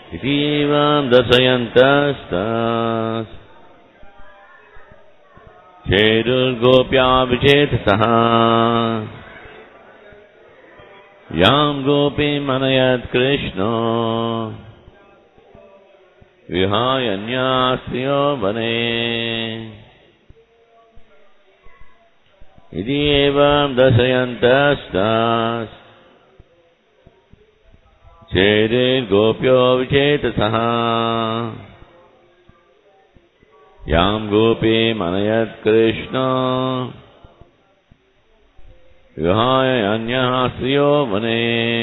Itivam dasayantastas Chedur gopya vichetasaha Yam gopi manayat Krishna Vihayanyasyo vane Iti evam dasayantastas Chedir gopyo vichetasaha Yam gopi manayat Krishna Vihayanyasyo vane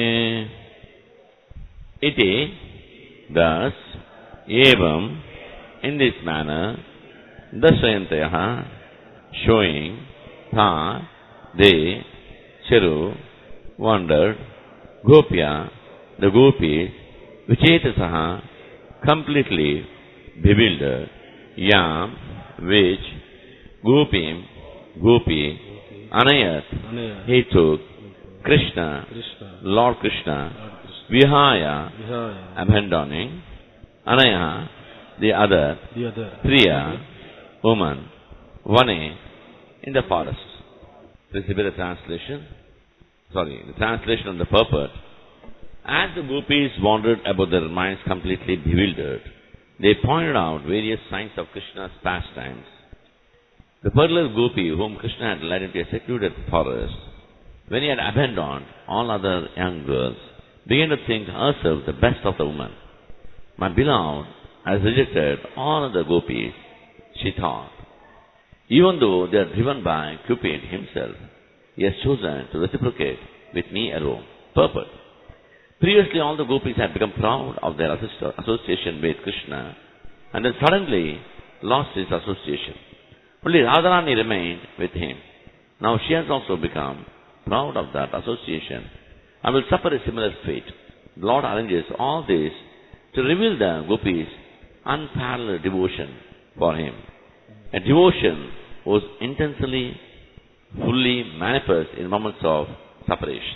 Iti, thus, evam, in this manner, dasayantayaha, showing, tha, they, Chiru, wandered, gopya, the gopis, vichetasaha, completely bewildered, yam, which, gopim, gopi, anayat, he took, Krishna, Lord Krishna, vihaya, abandoning, anaya, the other, priya, woman, vane, in the forest. This will be the translation. The translation of the purport. As the gopis wandered about their minds completely bewildered, they pointed out various signs of Krishna's pastimes. The pearler gopi whom Krishna had led into a secluded forest, when he had abandoned all other young girls, began to think herself the best of the women. My beloved has rejected all other gopis, she thought. Even though they are driven by Cupid himself, he has chosen to reciprocate with me alone. Purport. Previously all the gopis had become proud of their association with Krishna and then suddenly lost his association. Only Radharani remained with him. Now she has also become proud of that association and will suffer a similar fate. The Lord arranges all this to reveal the gopis' unparalleled devotion for him. A devotion was intensely, fully manifest in moments of separation.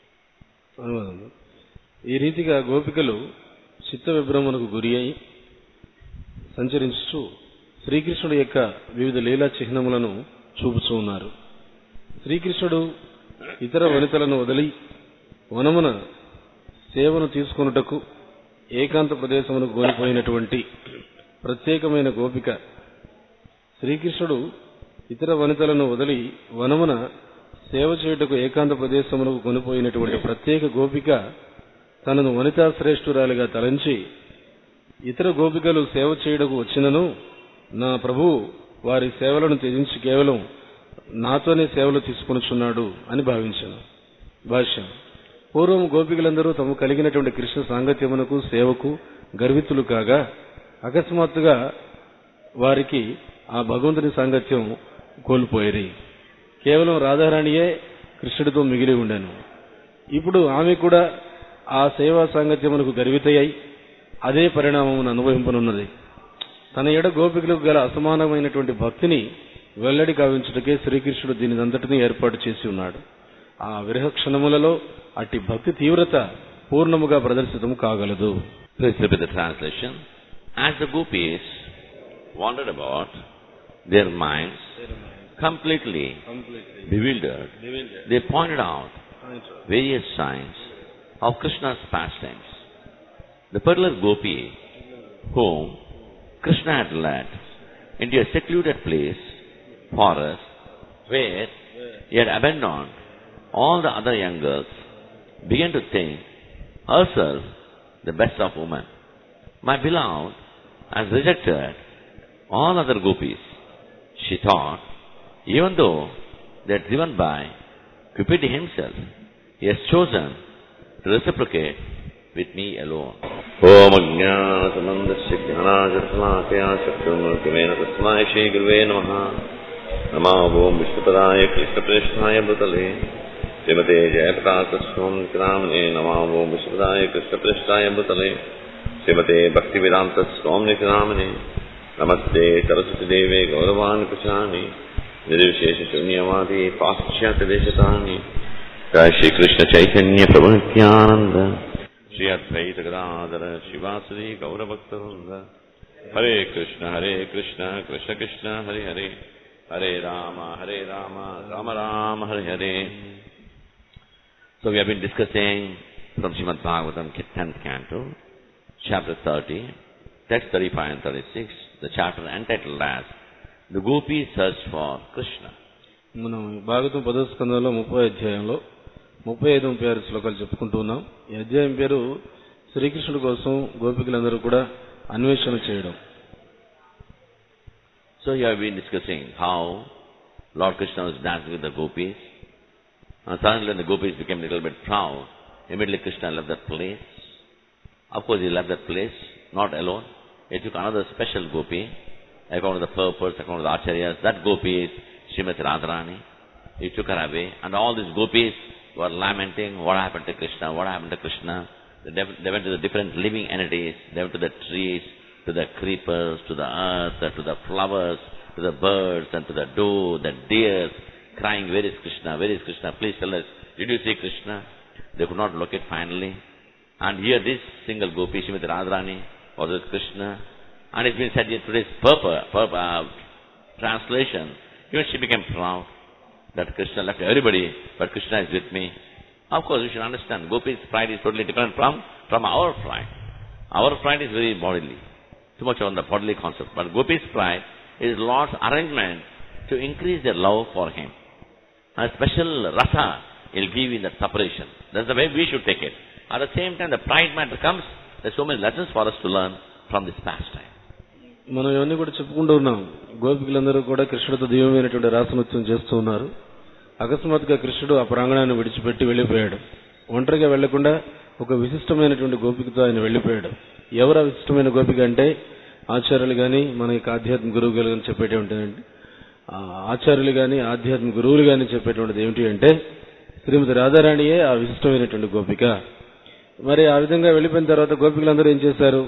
ఈ రీతిగా గోపికలు చిత్త విభ్రమణకు గురి అయి సంచరించుచు శ్రీకృష్ణుడి యొక్క వివిధ లీలా చిహ్నములను చూపుతూ ఉన్నారు. శ్రీకృష్ణుడు ఇతర వనితలను వదిలి వనమున సేవను తీసుకొనుటకు ఏకాంత ప్రదేశమునకు కోల్పోయినటువంటి ప్రత్యేకమైన గోపిక, శ్రీకృష్ణుడు ఇతర వనితలను వదిలి వనమున సేవ చేయుటకు ఏకాంత ప్రదేశమునకు కొనిపోయినటువంటి ప్రత్యేక గోపిక తనను వనితా శ్రేష్ఠురాలిగా తలంచి, ఇతర గోపికలు సేవ చేయుటకు వచ్చినను నా ప్రభువు వారి సేవలను త్యజించి కేవలం నాతోనే సేవలు తీసుకొనుచున్నాడు అని భావించాను. భాష్యం. పూర్వం గోపికలందరూ తమ కలిగినటువంటి కృష్ణ సాంగత్యమునకు సేవకు గర్వితులు కాగా అకస్మాత్తుగా వారికి ఆ భగవంతుని సాంగత్యం కోల్పోయేది. కేవలం రాధారాణియే కృష్ణుడితో మిగిలి ఉండెను. ఇప్పుడు ఆమె కూడా ఆ సేవా సాంగత్యమునకు గర్వితయ్యి అదే పరిణామమును అనుభవింపనున్నది. తన ఎడ గోపికలకు గల అసమానమైనటువంటి భక్తిని వెల్లడి కావించుటకే శ్రీకృష్ణుడు దీనినంతటినీ ఏర్పాటు చేసి ఉన్నాడు. ఆ విరహ క్షణములలో అట్టి భక్తి తీవ్రత పూర్ణముగా ప్రదర్శితం కాగలదు. Please repeat the translation. As the gopis wandered about, their minds completely bewildered, they pointed out various signs of Krishna's pastimes. The pearler gopi, whom Krishna had led into a secluded place, forest, where he had abandoned all the other young girls, began to think herself the best of women. My beloved has rejected all other gopis, she thought. Even though they are driven by Cupid himself, he has chosen to reciprocate with me alone. Om Ajnana Samandasya Jnanajatmalakaya Shaktimurtimena Tasmai Shri Guruve Namaha. Namo Om Vishnupadaya Krishna Presthaya Bhutale Srimate Jayapataka Swami Nikramane. Namo Om Vishnupadaya Krishna Presthaya Bhutale Srimate Bhaktivedanta Swami Nikramane. Namaste Saraswati Deve Gauravani Pachani Nirvishesha Shunyavadi Paschyata Deshatani Jai Shri Krishna Chaitanya Prabhu Nityananda Shri Advaita Gadadhara Shivasari Gaura Bhakta Hare Krishna, Krishna Krishna, Hare Hare, Hare Rama, Rama Rama, Hare Hare. So we have been discussing from Srimad Bhagavatam, 10th canto, chapter 30, text 35 and 36, the chapter entitled as The Gopis Search for Krishna. మనం భాగవతం 10వ స్కందంలో 30వ అధ్యాయంలో 35 శ్లోకాలు చెప్పుకుంటూ ఉన్నాం. ఈ అధ్యాయం పేరు శ్రీకృష్ణుడి కోసం గోపికలందరూ కూడా అన్వేషణ చేయడం. So you have been discussing how Lord Krishna was dancing with the gopis. And suddenly when the gopis became a little bit proud, immediately Krishna left that place. Of course he left that place, not alone. He took another special gopi, according to the purpose, according to the acharyas. That gopi is Srimati Radharani. He took her away, and all these gopis were lamenting, what happened to Krishna, what happened to Krishna. They went to the different living entities, they went to the trees, to the creepers, to the earth, to the flowers, to the birds, and to the doe, the deers, crying, where is Krishna, please tell us, did you see Krishna? They could not locate finally. And here this single gopi, Srimati Radharani, was with Krishna. And it's been said in today's translation, even she became proud that Krishna left everybody, but Krishna is with me. Of course, you should understand, Gopi's pride is totally different from our pride. Our pride is very bodily, too much on the bodily concept. But Gopi's pride is Lord's arrangement to increase their love for Him. A special rasa He'll give in that separation. That's the way we should take it. At the same time, the pride matter comes, there's so many lessons for us to learn from this pastime. మనం ఇవన్నీ కూడా చెప్పుకుంటూ ఉన్నాం. గోపికలందరూ కూడా కృష్ణుడితో దివ్యమైనటువంటి రాసనృత్యం చేస్తూ ఉన్నారు. అకస్మాత్తుగా కృష్ణుడు ఆ ప్రాంగణాన్ని విడిచిపెట్టి వెళ్ళిపోయాడు. ఒంటరిగా వెళ్లకుండా ఒక విశిష్టమైనటువంటి గోపికతో ఆయన వెళ్ళిపోయాడు. ఎవరు ఆ విశిష్టమైన గోపిక అంటే ఆచార్యులు గాని, మనకి ఆధ్యాత్మిక గురువులు గాని చెప్పేటువంటి ఆచార్యులు గాని, ఆధ్యాత్మిక గురువులు గాని చెప్పేటువంటిది ఏమిటి అంటే శ్రీమతి రాధారాణియే ఆ విశిష్టమైనటువంటి గోపిక. మరి ఆ విధంగా వెళ్ళిపోయిన తర్వాత గోపికలందరూ ఏం చేశారు?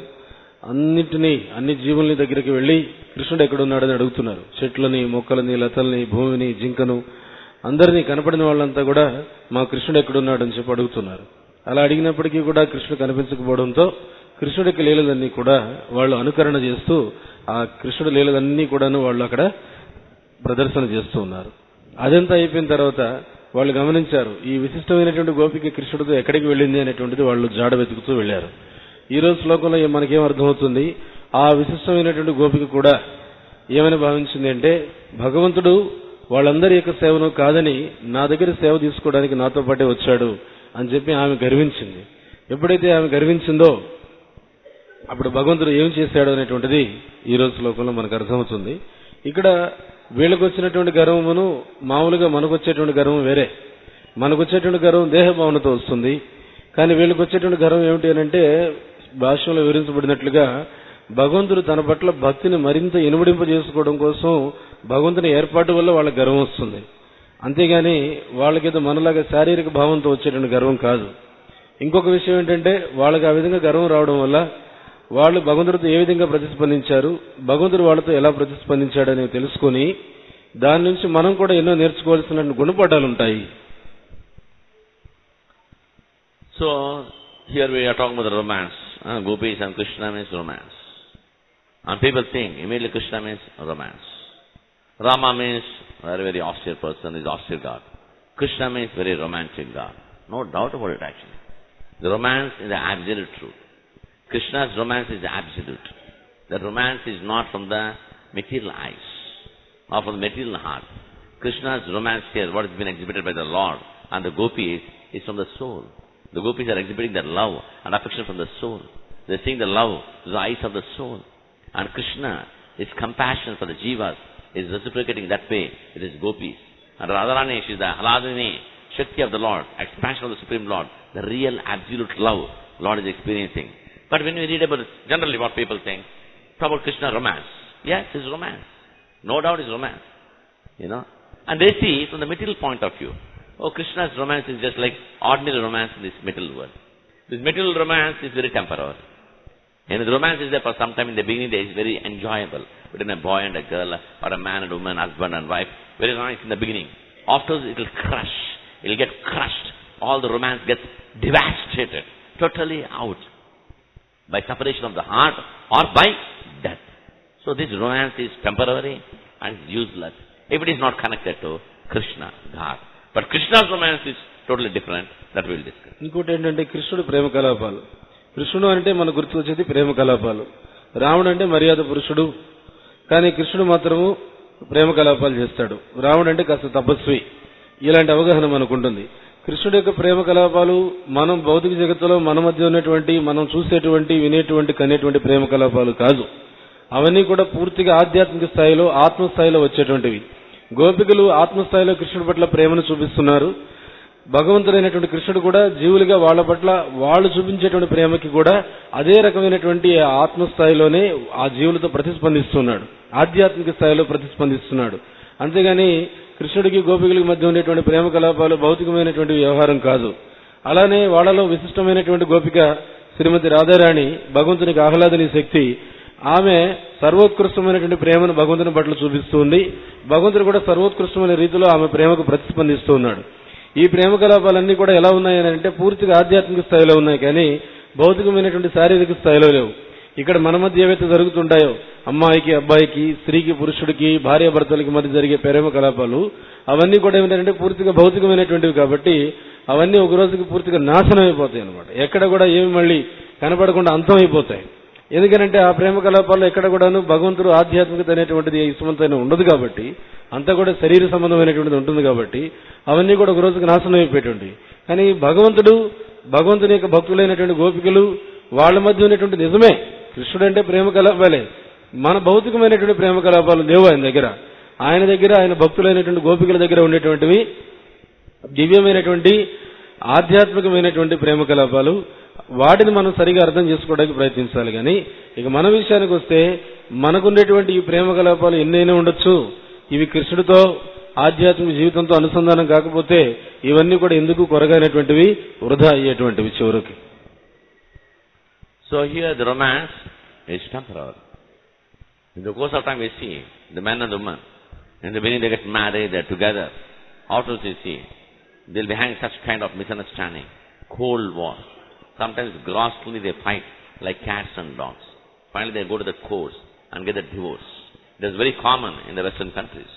అన్ని జీవుల్ని దగ్గరికి వెళ్లి కృష్ణుడు ఎక్కడున్నాడని అడుగుతున్నారు. చెట్లని, మొక్కలని, లతల్ని, భూమిని, జింకను, అందరినీ కనపడిన వాళ్ళంతా కూడా మా కృష్ణుడు ఎక్కడున్నాడని చెప్పి అడుగుతున్నారు. అలా అడిగినప్పటికీ కూడా కృష్ణుడు కనిపించకపోవడంతో కృష్ణుడికి లీలలన్నీ కూడా వాళ్ళు అనుకరణ చేస్తూ ఆ కృష్ణుడి లీలలన్నీ కూడాను వాళ్ళు అక్కడ ప్రదర్శన చేస్తూ ఉన్నారు. అదంతా అయిపోయిన తర్వాత వాళ్ళు గమనించారు, ఈ విశిష్టమైనటువంటి గోపిక కృష్ణుడితో ఎక్కడికి వెళ్ళింది అనేటువంటిది వాళ్ళు జాడ వెతుకుతూ వెళ్లారు. ఈ రోజు శ్లోకంలో మనకేం అర్థమవుతుంది? ఆ విశిష్టమైనటువంటి గోపిక కూడా ఏమని భావించింది అంటే, భగవంతుడు వాళ్ళందరి యొక్క సేవను కాదని నా దగ్గర సేవ తీసుకోవడానికి నాతో పాటే వచ్చాడు అని చెప్పి ఆమె గర్వించింది. ఎప్పుడైతే ఆమె గర్వించిందో అప్పుడు భగవంతుడు ఏం చేశాడు అనేటువంటిది ఈ రోజు శ్లోకంలో మనకు అర్థమవుతుంది. ఇక్కడ వీళ్ళకు వచ్చినటువంటి గర్వమును మామూలుగా మనకు వచ్చేటువంటి గర్వం వేరే. మనకు వచ్చేటువంటి గర్వం దేహ భావనతో వస్తుంది. కానీ వీళ్ళకి వచ్చేటువంటి గర్వం ఏమిటి అంటే, భాష్యంలో వివరించబడినట్లుగా భగవంతుడు తన పట్ల భక్తిని మరింత ఇనుమడింపజేసుకోవడం కోసం భగవంతుని ఏర్పాటు వల్ల వాళ్ళకి గర్వం వస్తుంది. అంతేగాని వాళ్ళకేదో మనలాగా శారీరక భావంతో వచ్చేటువంటి గర్వం కాదు. ఇంకొక విషయం ఏంటంటే, వాళ్ళకి ఆ విధంగా గర్వం రావడం వల్ల వాళ్ళు భగవంతుడితో ఏ విధంగా ప్రతిస్పందించారు, భగవంతుడు వాళ్ళతో ఎలా ప్రతిస్పందించాడని తెలుసుకొని దాని నుంచి మనం కూడా ఎన్నో నేర్చుకోవాల్సిన గుణపాఠాలు ఉంటాయి. So here we are talking about the romance. Gopis and Krishna means romance. And people think immediately Krishna means romance. Rama means very, very austere person, is austere God. Krishna means very romantic God. No doubt about it actually. The romance is the absolute truth. Krishna's romance is the absolute. The romance is not from the material eyes or from the material heart. Krishna's romance here, what has been exhibited by the Lord and the gopis, is from the soul. The gopis are exhibiting their love and affection from the soul. They are seeing the love through the eyes of the soul. And Krishna, his compassion for the jivas, is reciprocating that way with his gopis. And Radharani, she is the Haladini, Shakti of the Lord, expansion of the Supreme Lord, the real absolute love Lord is experiencing. But when we read about it, generally what people think, talk about Krishna romance. Yes, it's romance. No doubt it's romance. And they see from the material point of view. Oh, Krishna's romance is just like ordinary romance in this material world. This material romance is very temporary. And the romance is there for some time. In the beginning, it is very enjoyable between a boy and a girl, or a man and a woman, husband and wife. Very nice in the beginning. Afterwards, it will crush. It will get crushed. All the romance gets devastated. totally out by separation of the heart or by death. So this romance is temporary and useless if it is not connected to Krishna, God. But Krishna's romance is totally different. That we will discuss. ఇంకోటి ఏంటంటే కృష్ణుడు ప్రేమ కలాపాలు. కృష్ణుడు అంటే మన గుర్తు వచ్చేది ప్రేమ కలాపాలు. రాముడు అంటే మర్యాద పురుషుడు. కానీ కృష్ణుడు మాత్రము ప్రేమ కలాపాలు చేస్తాడు. రాముడు అంటే కాస్త తపస్వి. ఇలాంటి అవగాహన మనకు ఉంటుంది. కృష్ణుడి యొక్క ప్రేమ కలాపాలు మనం భౌతిక జగత్తులో మన మధ్య ఉన్నటువంటి, మనం చూసేటువంటి, వినేటువంటి, కనేటువంటి ప్రేమ కలాపాలు కాదు. అవన్నీ కూడా పూర్తిగా ఆధ్యాత్మిక స్థాయిలో, ఆత్మస్థాయిలో వచ్చేటువంటివి. గోపికలు ఆత్మస్థాయిలో కృష్ణుడి పట్ల ప్రేమను చూపిస్తున్నారు. భగవంతుడైనటువంటి కృష్ణుడు కూడా జీవులుగా వాళ్ళ పట్ల వాళ్ళు చూపించేటువంటి ప్రేమకి కూడా అదే రకమైనటువంటి ఆత్మస్థాయిలోనే ఆ జీవులతో ప్రతిస్పందిస్తున్నాడు, ఆధ్యాత్మిక స్థాయిలో ప్రతిస్పందిస్తున్నాడు. అంతేగాని కృష్ణుడికి గోపికలకి మధ్య ఉండేటువంటి ప్రేమ కలాపాలు భౌతికమైనటువంటి వ్యవహారం కాదు. అలానే వాళ్ళలో విశిష్టమైనటువంటి గోపిక శ్రీమతి రాధారాణి, భగవంతునికి ఆహ్లాదని శక్తి, ఆమె సర్వోత్కృష్టమైనటువంటి ప్రేమను భగవంతుని పట్ల చూపిస్తుంది. భగవంతుడు కూడా సర్వోత్కృష్టమైన రీతిలో ఆమె ప్రేమకు ప్రతిస్పందిస్తూ ఉన్నాడు. ఈ ప్రేమ కలాపాలన్నీ కూడా ఎలా ఉన్నాయని అంటే పూర్తిగా ఆధ్యాత్మిక స్థాయిలో ఉన్నాయి, కానీ భౌతికమైనటువంటి శారీరక స్థాయిలో లేవు. ఇక్కడ మన మధ్య ఏవైతే జరుగుతుంటాయో, అమ్మాయికి అబ్బాయికి, స్త్రీకి పురుషుడికి, భార్యాభర్తలకి మధ్య జరిగే ప్రేమ కలాపాలు, అవన్నీ కూడా ఏమిటంటే పూర్తిగా భౌతికమైనటువంటివి. కాబట్టి అవన్నీ ఒక రోజుకి పూర్తిగా నాశనం అయిపోతాయి అన్నమాట. ఎక్కడ కూడా ఏమి మళ్ళీ కనపడకుండా అంతం అయిపోతాయి. ఎందుకంటే ఆ ప్రేమ కలాపాల్లో ఎక్కడ కూడాను భగవంతుడు ఆధ్యాత్మికత అనేటువంటిది ఇసుమంతైనా ఉండదు. కాబట్టి అంతా కూడా శరీర సంబంధమైనటువంటిది ఉంటుంది. కాబట్టి అవన్నీ కూడా ఒక రోజుకి నాశనం అయిపోయేటువంటివి. కానీ భగవంతుని యొక్క భక్తులైనటువంటి గోపికలు, వాళ్ళ మధ్య ఉన్నటువంటి నిజమే కృష్ణుడు అంటే ప్రేమ కలాపాలే. మన భౌతికమైనటువంటి ప్రేమ కలాపాలు లేవు ఆయన దగ్గర. ఆయన భక్తులైనటువంటి గోపికల దగ్గర ఉండేటువంటివి దివ్యమైనటువంటి ఆధ్యాత్మికమైనటువంటి ప్రేమ కలాపాలు. వాటిని మనం సరిగా అర్థం చేసుకోవడానికి ప్రయత్నించాలి. కానీ ఇక మన విషయానికి వస్తే మనకుండేటువంటి ఈ ప్రేమ కలాపాలు ఎన్నైనా ఉండొచ్చు. ఇవి కృష్ణుడితో ఆధ్యాత్మిక జీవితంతో అనుసంధానం కాకపోతే ఇవన్నీ కూడా ఎందుకు కొరగానటువంటివి, వృధా అయ్యేటువంటివి చివరికి. So here the romance is temporary. In the course of time we see the man and the woman. In the beginning they get married, they're together. Afterwards you see they'll be having such kind of misunderstanding, cold war. Sometimes grossly they fight like cats and dogs. Finally they go to the courts and get a divorce. That's very common in the Western countries.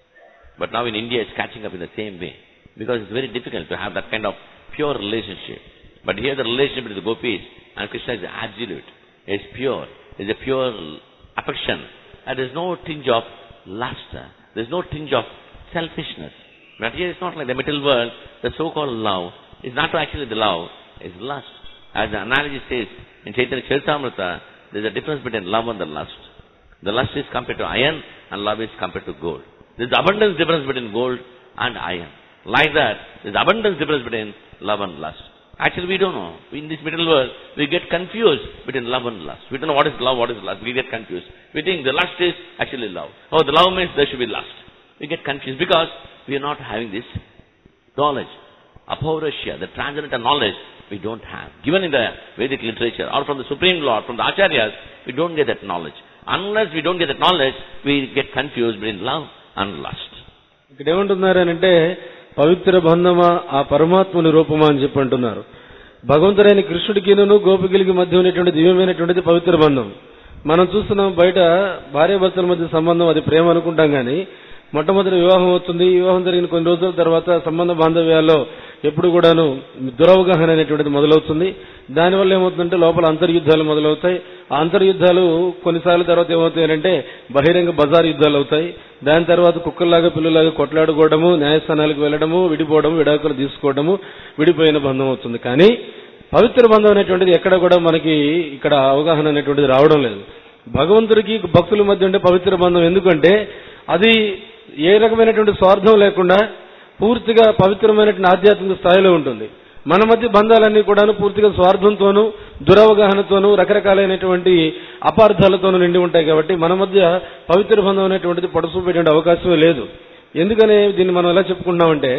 But now in India it's catching up in the same way, because it's very difficult to have that kind of pure relationship. But here the relationship with the gopis and Krishna is absolute, it's pure, it's a pure affection, and there's no tinge of lust, there's no tinge of selfishness. But here it's not like the material world. The so-called love is not actually the love, it's lust. As the analogy says in Chaitanya Charitamrita, there's a difference between love and the lust. The lust is compared to iron and love is compared to gold. There's abundance difference between gold and iron. Like that, there's abundance difference between love and lust. Actually we don't know. In this material world, we get confused between love and lust. We don't know what is love, what is lust. We get confused. We think the lust is actually love. Oh, the love means there should be lust. We get confused because we are not having this knowledge. Apaurashya, the transcendental knowledge, we don't have. Given in the Vedic literature or from the Supreme Lord, from the Acharyas, we don't get that knowledge. Unless we don't get that knowledge, we get confused between love and lust. ఇక్కడ ఏమంటున్నారనంటే పవిత్ర బంధమా ఆ పరమాత్మని రూపమా అని చెప్పి అంటున్నారు. భగవంతుడైన కృష్ణుడికిను గోపికలకి మధ్య ఉన్నటువంటి దివ్యమైనటువంటిది పవిత్ర బంధం. మనం చూస్తున్నాం బయట భార్యాభర్తల మధ్య సంబంధం, అది ప్రేమ అనుకుంటాం. కానీ మొట్టమొదటి వివాహం అవుతుంది. వివాహం జరిగిన కొన్ని రోజుల తర్వాత సంబంధ బాంధవ్యాల్లో ఎప్పుడు కూడాను దురవగాహన అనేటువంటిది మొదలవుతుంది. దానివల్ల ఏమవుతుందంటే లోపల అంతర్యుద్ధాలు మొదలవుతాయి. ఆ అంతర్యుద్ధాలు కొన్నిసార్లు తర్వాత ఏమవుతాయంటే బహిరంగ బజార్ యుద్ధాలు అవుతాయి. దాని తర్వాత కుక్కల్లాగా పిల్లలాగా కొట్లాడుకోవడము, న్యాయస్థానాలకు వెళ్లడము, విడిపోవడము, విడాకులు తీసుకోవడము, విడిపోయిన బంధం అవుతుంది. కానీ పవిత్ర బంధం అనేటువంటిది ఎక్కడ కూడా మనకి ఇక్కడ అవగాహన అనేటువంటిది రావడం లేదు. భగవంతుడికి భక్తుల మధ్య ఉండే పవిత్ర బంధం ఎందుకంటే అది ఏ రకమైనటువంటి స్వార్థం లేకుండా పూర్తిగా పవిత్రమైనటువంటి ఆధ్యాత్మిక స్థాయిలో ఉంటుంది. మన మధ్య బంధాలన్నీ కూడాను పూర్తిగా స్వార్థంతోనూ, దురవగాహనతోనూ, రకరకాలైనటువంటి అపార్థాలతోనూ నిండి ఉంటాయి. కాబట్టి మన మధ్య పవిత్ర బంధం అనేటువంటిది పొడసూపేటువంటి అవకాశమే లేదు. ఎందుకని దీన్ని మనం ఎలా చెప్పుకుంటున్నామంటే,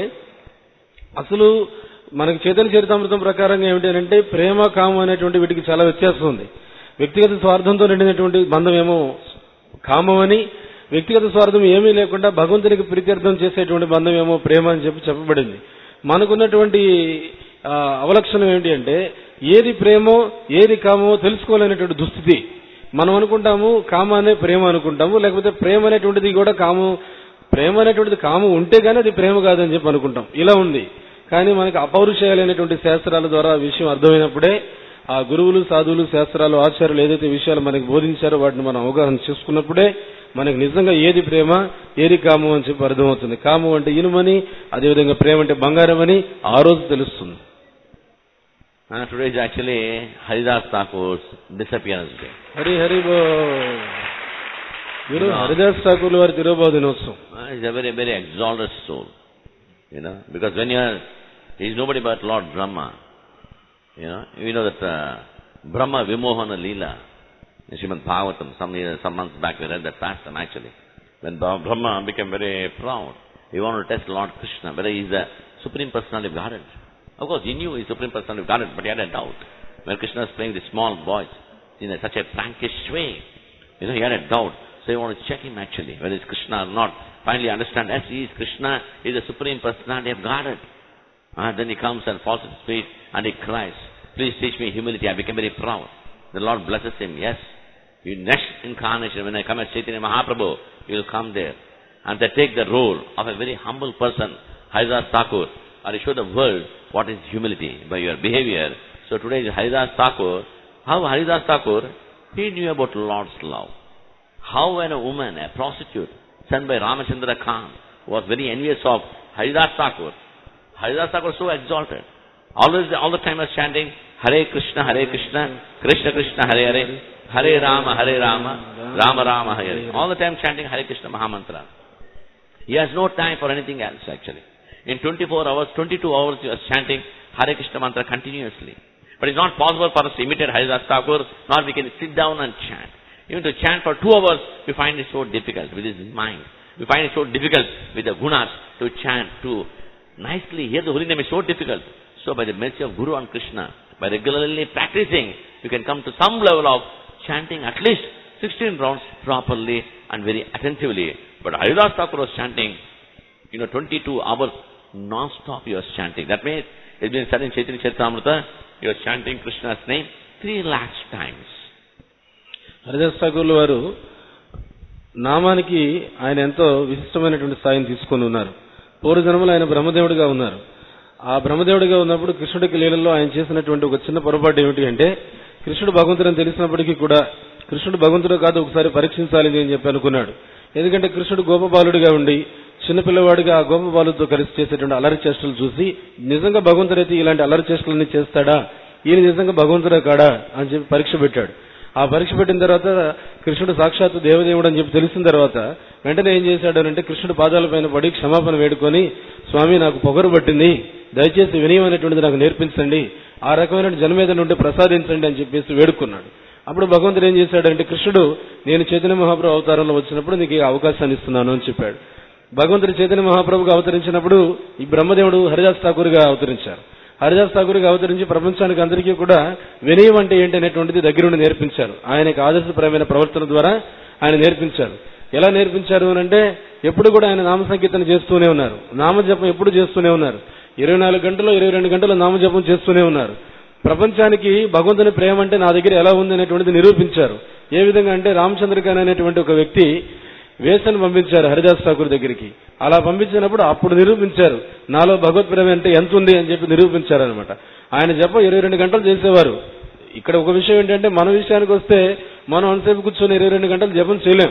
అసలు మనకి చైతన్య చరితామృతం ప్రకారంగా ఏమిటంటే ప్రేమ, కామం అనేటువంటి వీటికి చాలా వ్యత్యాసం ఉంది. వ్యక్తిగత స్వార్థంతో నిండినటువంటి బంధం ఏమో కామమని, వ్యక్తిగత స్వార్థం ఏమీ లేకుండా భగవంతునికి ప్రీత్యర్థం చేసేటువంటి బంధం ఏమో ప్రేమ అని చెప్పబడింది. మనకున్నటువంటి అవలక్షణం ఏంటి అంటే ఏది ప్రేమో ఏది కామో తెలుసుకోలేనటువంటి దుస్థితి. మనం అనుకుంటాము కామానే ప్రేమ అనుకుంటాము, లేకపోతే ప్రేమ అనేటువంటిది కూడా కాము, ప్రేమ అనేటువంటిది కాము ఉంటే గానీ అది ప్రేమ కాదని చెప్పి అనుకుంటాం. ఇలా ఉంది. కానీ మనకి అపౌరుషేయాలైనటువంటి శాస్త్రాల ద్వారా ఆ విషయం అర్థమైనప్పుడే ఆ గురువులు, సాధువులు, శాస్త్రాలు, ఆచార్యులు ఏదైతే విషయాలు మనకి బోధించారో వాటిని మనం అవగాహన చేసుకున్నప్పుడే మనకి నిజంగా ఏది ప్రేమ ఏది కాము అని చెప్పి అర్థమవుతుంది. కాము అంటే ఇనుమని, అదేవిధంగా ప్రేమ అంటే బంగారం అని ఆ రోజు తెలుస్తుంది. Today is actually Haridas Thakur's disappearance day. Hari Hari బో. గురు హరిదాస్ ఠాకూర్ వారి తిరోభావ దినోత్సవం. He's a very, very exalted soul. Because when he's nobody but Lord Brahma. You know that Brahma Vimohana Leela in Srimad Bhagavatam, some months back we read that pastime actually. When Brahma became very proud, he wanted to test Lord Krishna whether he is the Supreme Personality of Godhead. Of course, he knew he is Supreme Personality of Godhead, but he had a doubt. When Krishna was playing with small boys in such a prankish way, he had a doubt. So he wanted to check him actually, whether it's Krishna or not. Finally understand, yes, he is Krishna, he is the Supreme Personality of Godhead. Then he comes and falls at his feet and he cries, please teach me humility, I became very proud. The Lord blesses him, yes, in next incarnation, when I come as Chaitanya Mahaprabhu, you will come there. And they take the role of a very humble person, Haridas Thakur, and show the world what is humility by your behavior. So today is Haridas Thakur. How Haridas Thakur, he knew about Lord's love. How when a woman, a prostitute, sent by Ramachandra Khan, was very envious of Haridas Thakur. Haridas Thakur was so exalted. All the time was chanting, Hare Krishna, Krishna Krishna, Hare Hare, Hare Rama, Rama Rama, Hare Hare. All the time chanting Hare Krishna Mahamantra. He has no time for anything else actually. In 24 hours, 22 hours he was chanting Hare Krishna mantra continuously. But it's not possible for us to imitate Haridas Thakur, nor we can sit down and chant. Even to chant for 2 hours, we find it so difficult with his mind. We find it so difficult with the gunas to chant, to nicely hear the holy name is so difficult. So by the mercy of Guru and Krishna, by regularly practicing, you can come to some level of chanting at least 16 rounds properly and very attentively. But Haridas Thakur was chanting, 22 hours non-stop he was chanting. That means, it's been said in Chaitanya Charitamrita, he was chanting Krishna's name 3 lakhs times. Haridas Thakur వారు నామానికి ఆయన ఎంతో విశిష్టమైనటువంటి స్థాయిని తీసుకొని ఉన్నారు. పూర్వజన్మలో ఆయన బ్రహ్మదేవుడిగా ఉన్నారు. ఆ బ్రహ్మదేవుడిగా ఉన్నప్పుడు కృష్ణుడికి లీలలో ఆయన చేసినటువంటి ఒక చిన్న పొరపాటు ఏమిటి అంటే, కృష్ణుడు భగవంతుడని తెలిసినప్పటికీ కూడా కృష్ణుడు భగవంతుడు కాదు ఒకసారి పరీక్షించాలి అని చెప్పి అనుకున్నాడు. ఎందుకంటే కృష్ణుడు గోపబాలుడిగా ఉండి చిన్నపిల్లవాడిగా ఆ గోపబాలుతో కలిసి చేసేటువంటి అల్లరి చేష్టలు చూసి నిజంగా భగవంతుడైతే ఇలాంటి అల్లరి చేష్టలన్నీ చేస్తాడా, ఈయన నిజంగా భగవంతుడా కాడా అని చెప్పి పరీక్ష పెట్టాడు. ఆ పరీక్ష పెట్టిన తర్వాత కృష్ణుడు సాక్షాత్తు దేవదేవుడు అని చెప్పి తెలిసిన తర్వాత వెంటనే ఏం చేశాడు అంటే కృష్ణుడు పాదాలపైన పడి క్షమాపణ వేడుకొని, స్వామి నాకు పొగరు పట్టింది, దయచేసి వినయం అనేటువంటిది నాకు నేర్పించండి, ఆ రకమైన జన్మేదన నుండి ప్రసాదించండి అని చెప్పేసి వేడుకున్నాడు. అప్పుడు భగవంతుడు ఏం చేశాడంటే, కృష్ణుడు నేను చైతన్య మహాప్రభు అవతారంలో వచ్చినప్పుడు నీకు ఈ అవకాశాన్ని ఇస్తున్నాను అని చెప్పాడు. భగవంతుడు చైతన్య మహాప్రభుగా అవతరించినప్పుడు ఈ బ్రహ్మదేవుడు హరిదాస్ ఠాకూర్గా అవతరించారు. హరిదాస్ ఠాకూర్గా అవతరించి ప్రపంచానికి అందరికీ కూడా వినయం అంటే ఏంటి అనేటువంటిది దగ్గరుండి నేర్పించారు. ఆయనకు ఆదర్శపరమైన ప్రవర్తన ద్వారా ఆయన నేర్పించారు. ఎలా నేర్పించారు అంటే, ఎప్పుడు కూడా ఆయన నామ సంకీర్తన చేస్తూనే ఉన్నారు, నామజపం ఎప్పుడు చేస్తూనే ఉన్నారు, 24 గంటలు 22 గంటలు నామజపం చేస్తూనే ఉన్నారు. ప్రపంచానికి భగవంతుని ప్రేమ అంటే నా దగ్గర ఎలా ఉంది అనేటువంటిది నిరూపించారు. ఏ విధంగా అంటే, రామచంద్రకాన్ అనేటువంటి ఒక వ్యక్తి వేసను పంపించారు హరిదాస్ ఠాకూర్ దగ్గరికి. అలా పంపించినప్పుడు అప్పుడు నిరూపించారు నాలో భగవత్ ప్రేమ అంటే ఎంత ఉంది అని చెప్పి నిరూపించారు అనమాట. ఆయన జపం 22 గంటలు చేసేవారు. ఇక్కడ ఒక విషయం ఏంటంటే, మన విషయానికి వస్తే మనం అంతసేపు కూర్చొని 22 గంటలు జపం చేయలేం.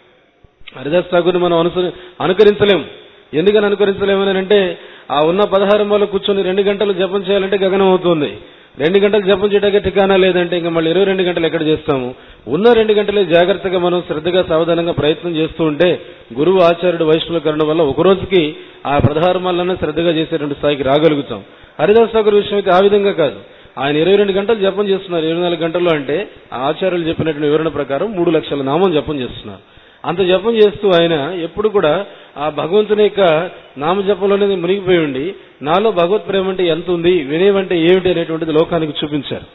హరిదాస్ ఠాకూర్ని మనం అనుకరించలేం. ఎందుకని అనుకరించలేమని అంటే, ఆ ఉన్న 16 మూల కూర్చొని 2 గంటలు జపం చేయాలంటే గగనం అవుతుంది. 2 గంటలు జపం చేయడానికి ఠికానా లేదంటే ఇంకా మళ్ళీ 22 గంటలు ఎక్కడ చేస్తాము? ఉన్న 2 గంటలే జాగ్రత్తగా మనం శ్రద్ధగా సావధానంగా ప్రయత్నం చేస్తూ ఉంటే గురువు ఆచార్యుడు వైష్ణవ కరుణ వల్ల ఒక రోజుకి ఆ 16 మాలనే శ్రద్ధగా చేసేటువంటి స్థాయికి రాగలుగుతాం. హరిదాస్ ఠాకూర్ విషయం అయితే ఆ విధంగా కాదు. ఆయన 22 గంటలు జపం చేస్తున్నారు. 24 గంటల్లో అంటే ఆ ఆచార్యులు చెప్పినటువంటి వివరణ ప్రకారం 3 లక్షల నామం జపం చేస్తున్నారు. అంత జపం చేస్తూ ఆయన ఎప్పుడు కూడా ఆ భగవంతుని యొక్క నామజపంలోనే మునిగిపోయి ఉండి నాలో భగవత్ ప్రేమ అంటే ఎంత ఉంది, వినయం అంటే ఏమిటి అనేటువంటిది లోకానికి చూపించారు.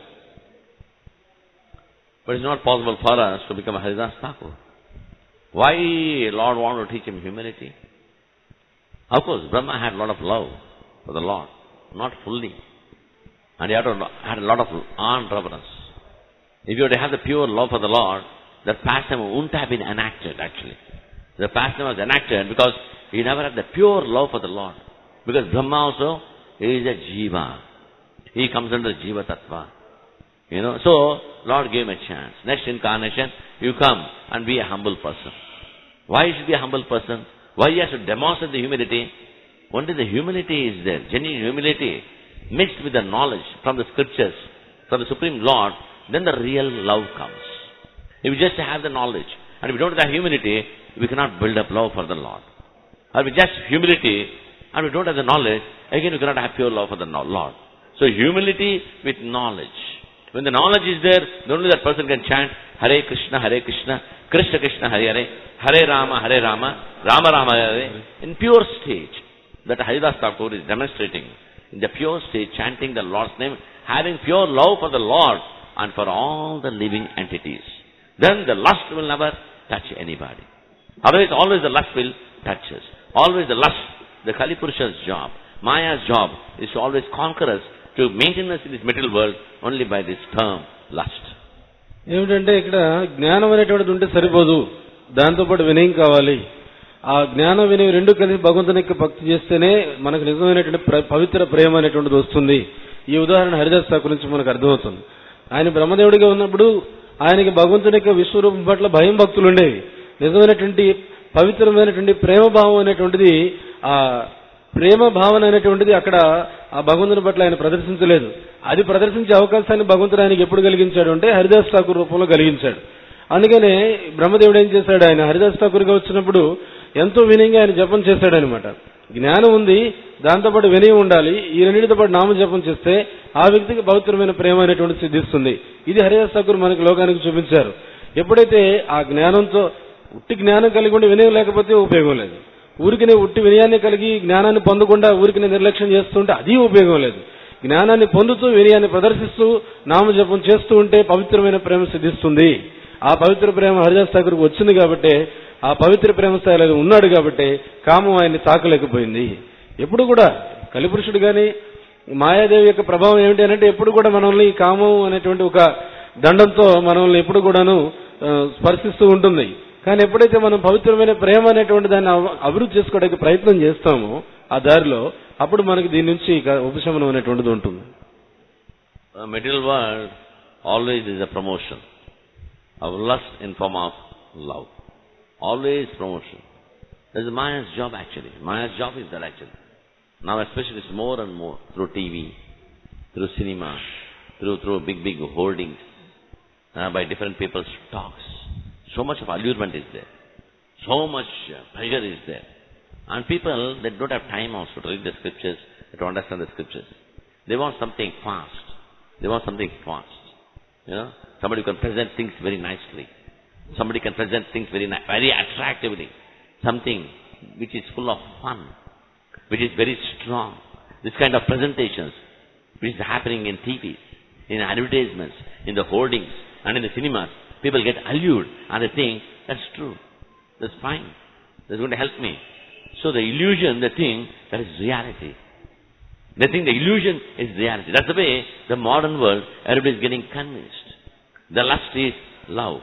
But it's not possible for us to become a Haridas Thakur. Why Lord wanted to teach him humility? Of course, Brahma had a lot of love for the Lord, not fully. and you have to have a lot of awe and reverence. If you were to have the pure love for the Lord, the pastime wouldn't have been enacted actually. The pastime was enacted because he never had the pure love for the Lord. Because Brahma also is a Jiva. He comes under Jiva Tattva. So Lord gave him a chance. Next incarnation, you come and be a humble person. Why you should be a humble person? Why you have to demonstrate the humility? Only the humility is there. Genuine humility mixed with the knowledge from the scriptures, from the Supreme Lord, then the real love comes. If we just have the knowledge, and if we don't have humility, we cannot build up love for the Lord. Or with just humility, and we don't have the knowledge, again we cannot have pure love for the Lord. So humility with knowledge. When the knowledge is there, only that person can chant Hare Krishna, Krishna Krishna, Hare Hare, Hare Rama, Rama Rama, Hare, in pure stage. That Haridas Thakur is demonstrating. In the pure state, chanting the Lord's name, having pure love for the Lord and for all the living entities. Then the lust will never touch anybody. Otherwise, always the lust will touch us. Always the lust, the Kali Purusha's job, Maya's job, is to always conquer us, to maintain us in this material world only by this term, lust. ఏమిటంటే ఇక్కడ జ్ఞానం అనేటువంటిది ఉంటే సరిపోదు, దాంతోపాటు వినయం కావాలి. ఆ జ్ఞానం వినయం రెండు కలిసి భగవంతునికి భక్తి చేస్తేనే మనకు నిజమైనటువంటి పవిత్ర ప్రేమ అనేటువంటిది వస్తుంది. ఈ ఉదాహరణ హరిదాస్ ఠాకూర్ నుంచి మనకు అర్థమవుతుంది. ఆయన బ్రహ్మదేవుడిగా ఉన్నప్పుడు ఆయనకి భగవంతుని యొక్క విశ్వరూపం పట్ల భయం భక్తులు ఉండేవి. నిజమైనటువంటి పవిత్రమైనటువంటి ప్రేమ భావం అనేటువంటిది, ఆ ప్రేమ భావన అనేటువంటిది అక్కడ ఆ భగవంతుని పట్ల ఆయన ప్రదర్శించలేదు. అది ప్రదర్శించే అవకాశాన్ని భగవంతుడు ఆయనకి ఎప్పుడు కలిగించాడు అంటే హరిదాస్ ఠాకూర్ రూపంలో కలిగించాడు. అందుకనే బ్రహ్మదేవుడు ఏం చేశాడు, ఆయన హరిదాస్ ఠాకూర్గా వచ్చినప్పుడు ఎంతో వినయంగా ఆయన జపం చేశాడనమాట. జ్ఞానం ఉంది, దాంతోపాటు వినయం ఉండాలి. ఈ రెండింటితో పాటు నామ జపం చేస్తే ఆ వ్యక్తికి పవిత్రమైన ప్రేమ అనేటువంటి సిద్ధిస్తుంది. ఇది హరిదాస్ ఠాకూర్ మనకి లోకానికి చూపించారు. ఎప్పుడైతే ఆ జ్ఞానంతో ఉట్టి జ్ఞానం కలిగి ఉండి వినయం లేకపోతే ఉపయోగం లేదు. ఊరికినే ఉట్టి వినయాన్ని కలిగి జ్ఞానాన్ని పొందకుండా ఊరికినే నిర్లక్ష్యం చేస్తుంటే అది ఉపయోగం లేదు. జ్ఞానాన్ని పొందుతూ వినయాన్ని ప్రదర్శిస్తూ నామజపం చేస్తూ ఉంటే పవిత్రమైన ప్రేమ సిద్ధిస్తుంది. ఆ పవిత్ర ప్రేమ హరిదాస్ ఠాకూర్కి వచ్చింది కాబట్టి, ఆ పవిత్ర ప్రేమ స్థాయిలో ఉన్నాడు కాబట్టి కామం ఆయన్ని తాకలేకపోయింది. ఎప్పుడు కూడా కలిపురుషుడు గాని మాయాదేవి యొక్క ప్రభావం ఏమిటి అంటే ఎప్పుడు కూడా మనల్ని కామం అనేటువంటి ఒక దండంతో మనల్ని ఎప్పుడు కూడాను స్పర్శిస్తూ ఉంటుంది. కానీ ఎప్పుడైతే మనం పవిత్రమైన ప్రేమ అనేటువంటి దాన్ని అభివృద్ధి చేసుకోవడానికి ప్రయత్నం చేస్తామో ఆ దారిలో, అప్పుడు మనకి దీని నుంచి ఉపశమనం అనేటువంటిది ఉంటుంది. Material world always is a promotion of lust in form of love. Always promotion. That is Maya's job actually. Maya's job is that actually. Now especially it's more and more through TV, through cinema, through big holdings, by different people's talks. So much of allurement is there. So much pleasure is there. And people, they don't have time also to read the scriptures, to understand the scriptures. They want something fast. They want something fast. Somebody can present things very nicely. Somebody can present things very attractively. Something which is full of fun, which is very strong. This kind of presentations, which is happening in TVs, in advertisements, in the hoardings, and in the cinemas. People get allured and they think, that's true, that's fine, that's going to help me. So the illusion, they think that is reality. They think the illusion is reality. That's the way the modern world, everybody is getting convinced. The lust is love.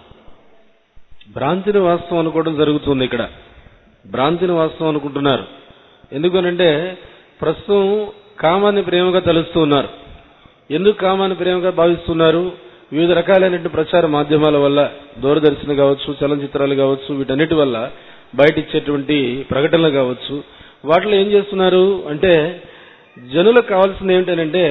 భ్రాంతిని వాస్తవం అనుకోవడం జరుగుతుంది ఇక్కడ. భ్రాంతిని వాస్తవం అనుకుంటున్నారు. ఎందుకనంటే ప్రస్తుతం కామాన్ని ప్రేమగా తలుస్తూ ఉన్నారు. ఎందుకు కామాన్ని ప్రేమగా భావిస్తున్నారు? వివిధ రకాలైనటువంటి ప్రచార మాధ్యమాల వల్ల, దూరదర్శన్ కావచ్చు, చలనచిత్రాలు కావచ్చు, వీటన్నిటి వల్ల బయట ఇచ్చేటువంటి ప్రకటనలు కావచ్చు, వాటిలో ఏం చేస్తున్నారు అంటే జనులకు కావాల్సింది ఏమిటంటే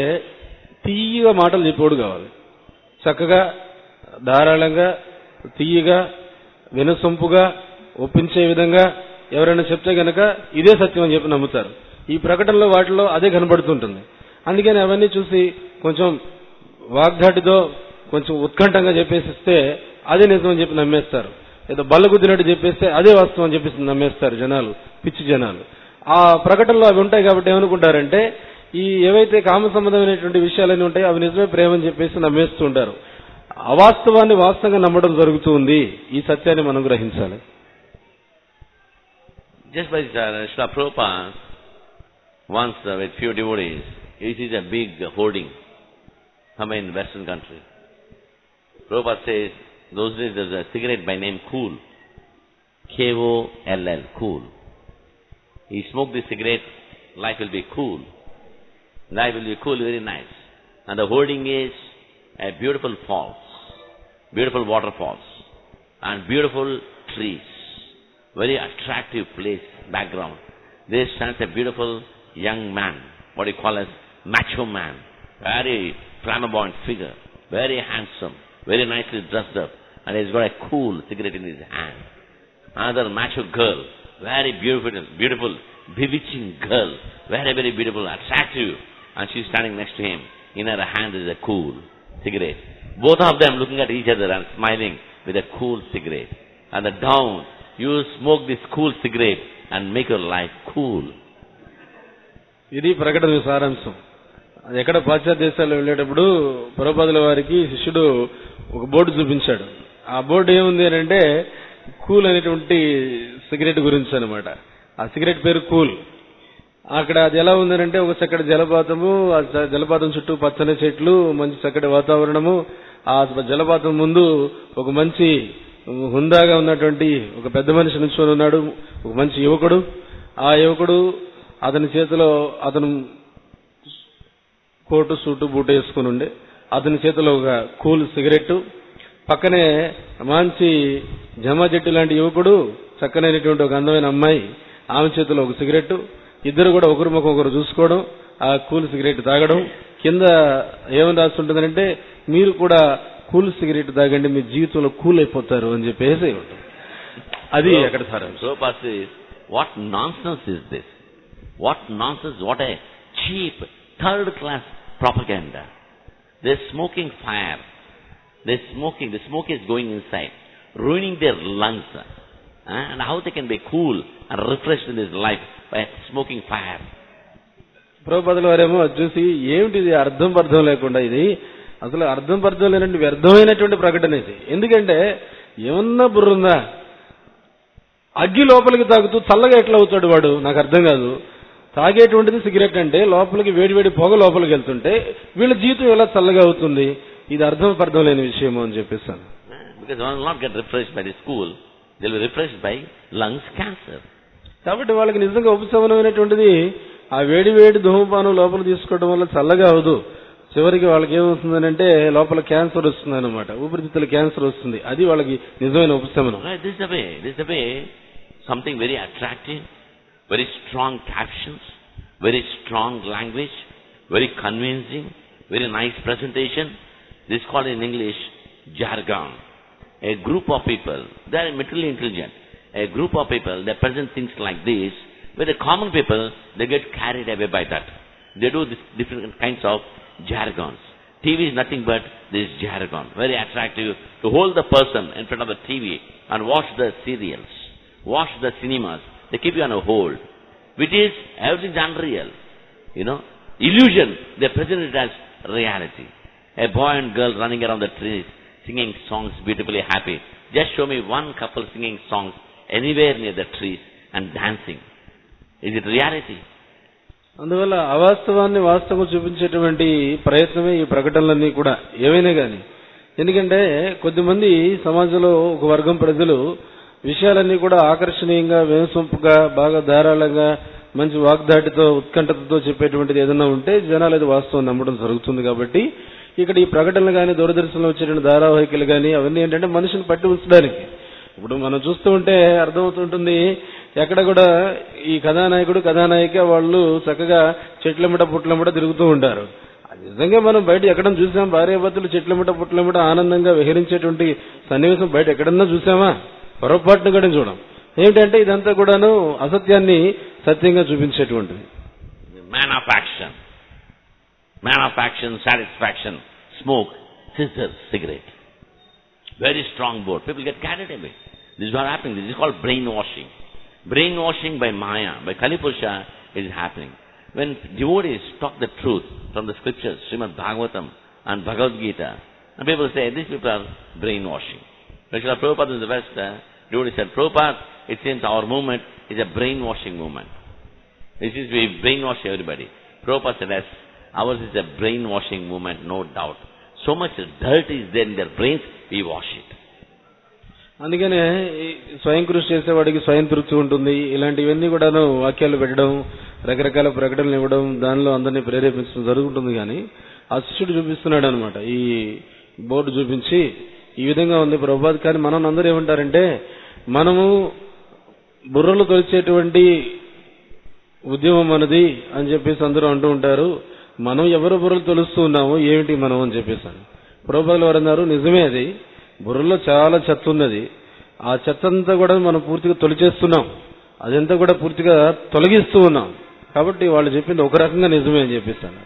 తీయగా మాటలు చెప్పేవాడు కావాలి. చక్కగా, ధారాళంగా, తీయగా, వినసొంపుగా, ఒప్పించే విధంగా ఎవరైనా చెప్తే గనక ఇదే సత్యం అని చెప్పి నమ్ముతారు. ఈ ప్రకటనలో వాటిలో అదే కనబడుతుంటుంది. అందుకని అవన్నీ చూసి కొంచెం వాగ్దాటితో కొంచెం ఉత్కంఠంగా చెప్పేసిస్తే అదే నిజం అని చెప్పి నమ్మేస్తారు. ఏదో బల్లగుద్దినట్టు చెప్పేస్తే అదే వాస్తవం అని చెప్పేసి నమ్మేస్తారు జనాలు, పిచ్చి జనాలు. ఆ ప్రకటనలో అవి ఉంటాయి కాబట్టి ఏమనుకుంటారంటే ఈ ఏవైతే కామ సంబంధమైనటువంటి విషయాలన్నీ ఉంటాయో అవి నిజమే ప్రేమ అని చెప్పేసి నమ్మేస్తూ ఉంటారు. అవాస్తవాన్ని వాస్తవంగా నమ్మడం జరుగుతూ ఉంది. ఈ సత్యాన్ని మనం గ్రహించాలి. Just by Srila Prabhupada, once with few devotees, he sees a big hoarding somewhere in Western country. Prabhupada says, those days there was a cigarette by name Kool. K-O-L-L, Kool. He smoked the cigarette, life will be cool. Life will be cool, very nice. And the hoarding is a beautiful falls, beautiful waterfalls, and beautiful trees. Very attractive place, background. There stands a beautiful young man, what you call as macho man. Very flamboyant figure, very handsome, very nicely dressed up. And he's got a cool cigarette in his hand. Another macho girl, very beautiful, bewitching girl, very, very beautiful, attractive. And she's standing next to him. In her hand is a cool cigarette. Both of them looking at each other and smiling with a cool cigarette. And the down, you smoke this cool cigarette and make your life cool. ఇది ప్రకటన సారాంశం. ఎక్కడ పాశ్చాత్య దేశాల్లో వెళ్ళేటప్పుడు ప్రభుపాదుల వారికి శిష్యుడు ఒక బోర్డు చూపించాడు. ఆ బోర్డు ఏముంది అంటే కూల్ అనేటువంటి సిగరెట్ గురించి అనమాట. ఆ సిగరెట్ పేరు కూల్. అక్కడ అది ఎలా ఉందనంటే ఒక చక్కటి జలపాతము, ఆ జలపాతం చుట్టూ పచ్చని చెట్లు, మంచి చక్కటి వాతావరణము. ఆ జలపాతం ముందు ఒక మంచి హుందాగా ఉన్నటువంటి ఒక పెద్ద మనిషి నిల్చొని ఉన్నాడు, ఒక మంచి యువకుడు. ఆ యువకుడు అతని చేతిలో అతను కోటు సూటు బూట వేసుకుని ఉండే, అతని చేతిలో ఒక కూల్ సిగరెట్, పక్కనే మంచి జమా చెట్టు లాంటి యువకుడు, చక్కనైనటువంటి ఒక అందమైన అమ్మాయి, ఆమె చేతిలో ఒక సిగరెట్. ఇద్దరు కూడా ఒకరి ముఖం ఒకరు చూసుకోవడం, ఆ కూల్ సిగరెట్ తాగడం. కింద ఏమని రాస్తుంటుందంటే మీరు కూడా కూల్ సిగరెట్ తాగండి, మీ జీవితంలో కూల్ అయిపోతారు అని చెప్పేసి ఉంటుంది. అది అక్కడ సారాంశం. What nonsense is this? What nonsense, what a cheap, third class propaganda. They're smoking fire. They're smoking, the smoke is going inside, ruining their lungs. And how they can be cool and refreshed in this life by smoking fire. ప్రభుపాదుల వారేమో చూసి ఏమిటిది అర్థం పర్థం లేకుండా, ఇది అసలు అర్థం పర్థం లేనటువంటి వ్యర్థమైనటువంటి ప్రకటన ఇది. ఎందుకంటే ఏమన్నా బుర్రుందా? అగ్గి లోపలికి తాగుతూ చల్లగా ఎట్లా అవుతాడు వాడు? నాకు అర్థం కాదు. తాగేటువంటిది సిగరెట్ అంటే లోపలికి వేడివేడి పొగ లోపలికి వెళ్తుంటే వీళ్ళ జీవితం ఎలా చల్లగా అవుతుంది? ఇది అర్థం పర్థం లేని విషయమో అని చెప్పేస్తాను. Because one will not get refreshed by the school, they will be refreshed by lungs cancer. కాబట్టి వాళ్ళకి నిజంగా ఉపశమనమైనటువంటిది ఆ వేడి వేడి ధూమపానం లోపల తీసుకోవడం వల్ల చల్లగా అవదు. చివరికి వాళ్ళకి ఏమవుతుందనంటే లోపల క్యాన్సర్ వస్తుంది అనమాట, ఊపిరితిత్తుల క్యాన్సర్ వస్తుంది. అది వాళ్ళకి నిజమైన ఉపశమనం. This is the way, something very attractive, very strong captions, very strong language, very convincing, very nice presentation. This is called in English jargon. A group of people, they are materially intelligent. A group of people, they present things like this, where the common people, they get carried away by that. They do this different kinds of jargons. TV is nothing but this jargon. Very attractive to hold the person in front of the TV and watch the serials, watch the cinemas. They keep you on a hold, which is everything's unreal. Illusion, they present it as reality. A boy and girl running around the trees, singing songs, beautifully happy. Just show me one couple singing songs anywhere near the trees and dancing. Is it reality? అందువల్ల అవాస్తవాన్ని వాస్తవం చూపించేటువంటి ప్రయత్నమే ఈ ప్రకటనలన్నీ కూడా, ఏవైనా కానీ. ఎందుకంటే కొద్దిమంది సమాజంలో ఒక వర్గం ప్రజలు విషయాలన్నీ కూడా ఆకర్షణీయంగా, వినసొంపుగా, బాగా ధారాళంగా, మంచి వాగ్దాటితో, ఉత్కంఠతతో చెప్పేటువంటిది ఏదైనా ఉంటే జనాలు అది వాస్తవం నమ్మడం జరుగుతుంది. కాబట్టి ఇక్కడ ఈ ప్రకటనలు కానీ, దూరదర్శన్లో వచ్చేటువంటి ధారావాహికలు కానీ అవన్నీ ఏంటంటే మనిషిని పట్టి ఉంచడానికి. ఇప్పుడు మనం చూస్తూ ఉంటే అర్థమవుతుంటుంది, ఎక్కడ కూడా ఈ కథానాయకుడు కథానాయిక వాళ్ళు చక్కగా చెట్లమిట పుట్లమిట తిరుగుతూ ఉంటారు. నిజంగా మనం బయట ఎక్కడ చూసాం? భార్యాభర్తలు చెట్లమిట పుట్లమిట ఆనందంగా విహరించేటువంటి సన్నివేశం బయట ఎక్కడన్నా చూసామా? పొరపాటును కూడా చూడం. ఏమిటంటే ఇదంతా కూడాను అసత్యాన్ని సత్యంగా చూపించేటువంటిది. Man of action, satisfaction, smoke, scissors, cigarette. Very strong board. People get carried away. This is what happening. This is called brainwashing. Brainwashing by Maya, by Kalipurusha, it is happening. When devotees talk the truth from the scriptures, Srimad Bhagavatam and Bhagavad Gita, and people say, these people are brainwashing. When Srila Prabhupada in the West, devotees said, Prabhupada, it seems our movement is a brainwashing movement. This is, we brainwash everybody. Prabhupada said, yes, Ours is a brainwashing movement, no doubt. So much dirt is there in their brains, we wash it. అందుకనే స్వయం కృషి చేసేవాడికి స్వయం తృప్తి ఉంటుంది. ఇలాంటివన్నీ కూడాను వాక్యాలు పెట్టడం, రకరకాల ప్రకటనలు ఇవ్వడం, దానిలో అందరినీ ప్రేరేపించడం జరుగుతుంది. కానీ ఆ శిష్యుడు చూపిస్తున్నాడు అనమాట, ఈ బోర్డు చూపించి ఈ విధంగా ఉంది ప్రభుపాద్. కానీ మనం అందరూ ఏమంటారంటే, మనము బుర్రలు తొలిచేటువంటి ఉద్యమం మనది అని చెప్పేసి అందరూ అంటూ ఉంటారు. మనం ఎవరు బుర్రలు తొలుస్తూ ఉన్నామో ఏమిటి మనం అని చెప్పేసాను. ప్రభుపాదులు వారు అన్నారు, నిజమే, అది బుర్రలో చాలా చెత్త ఉన్నది. ఆ చెత్త అంతా కూడా మనం పూర్తిగా తొలిచేస్తున్నాం, అదంతా కూడా పూర్తిగా తొలగిస్తూ ఉన్నాం. కాబట్టి వాళ్ళు చెప్పింది ఒక రకంగా నిజమే అని చెప్పేసాను.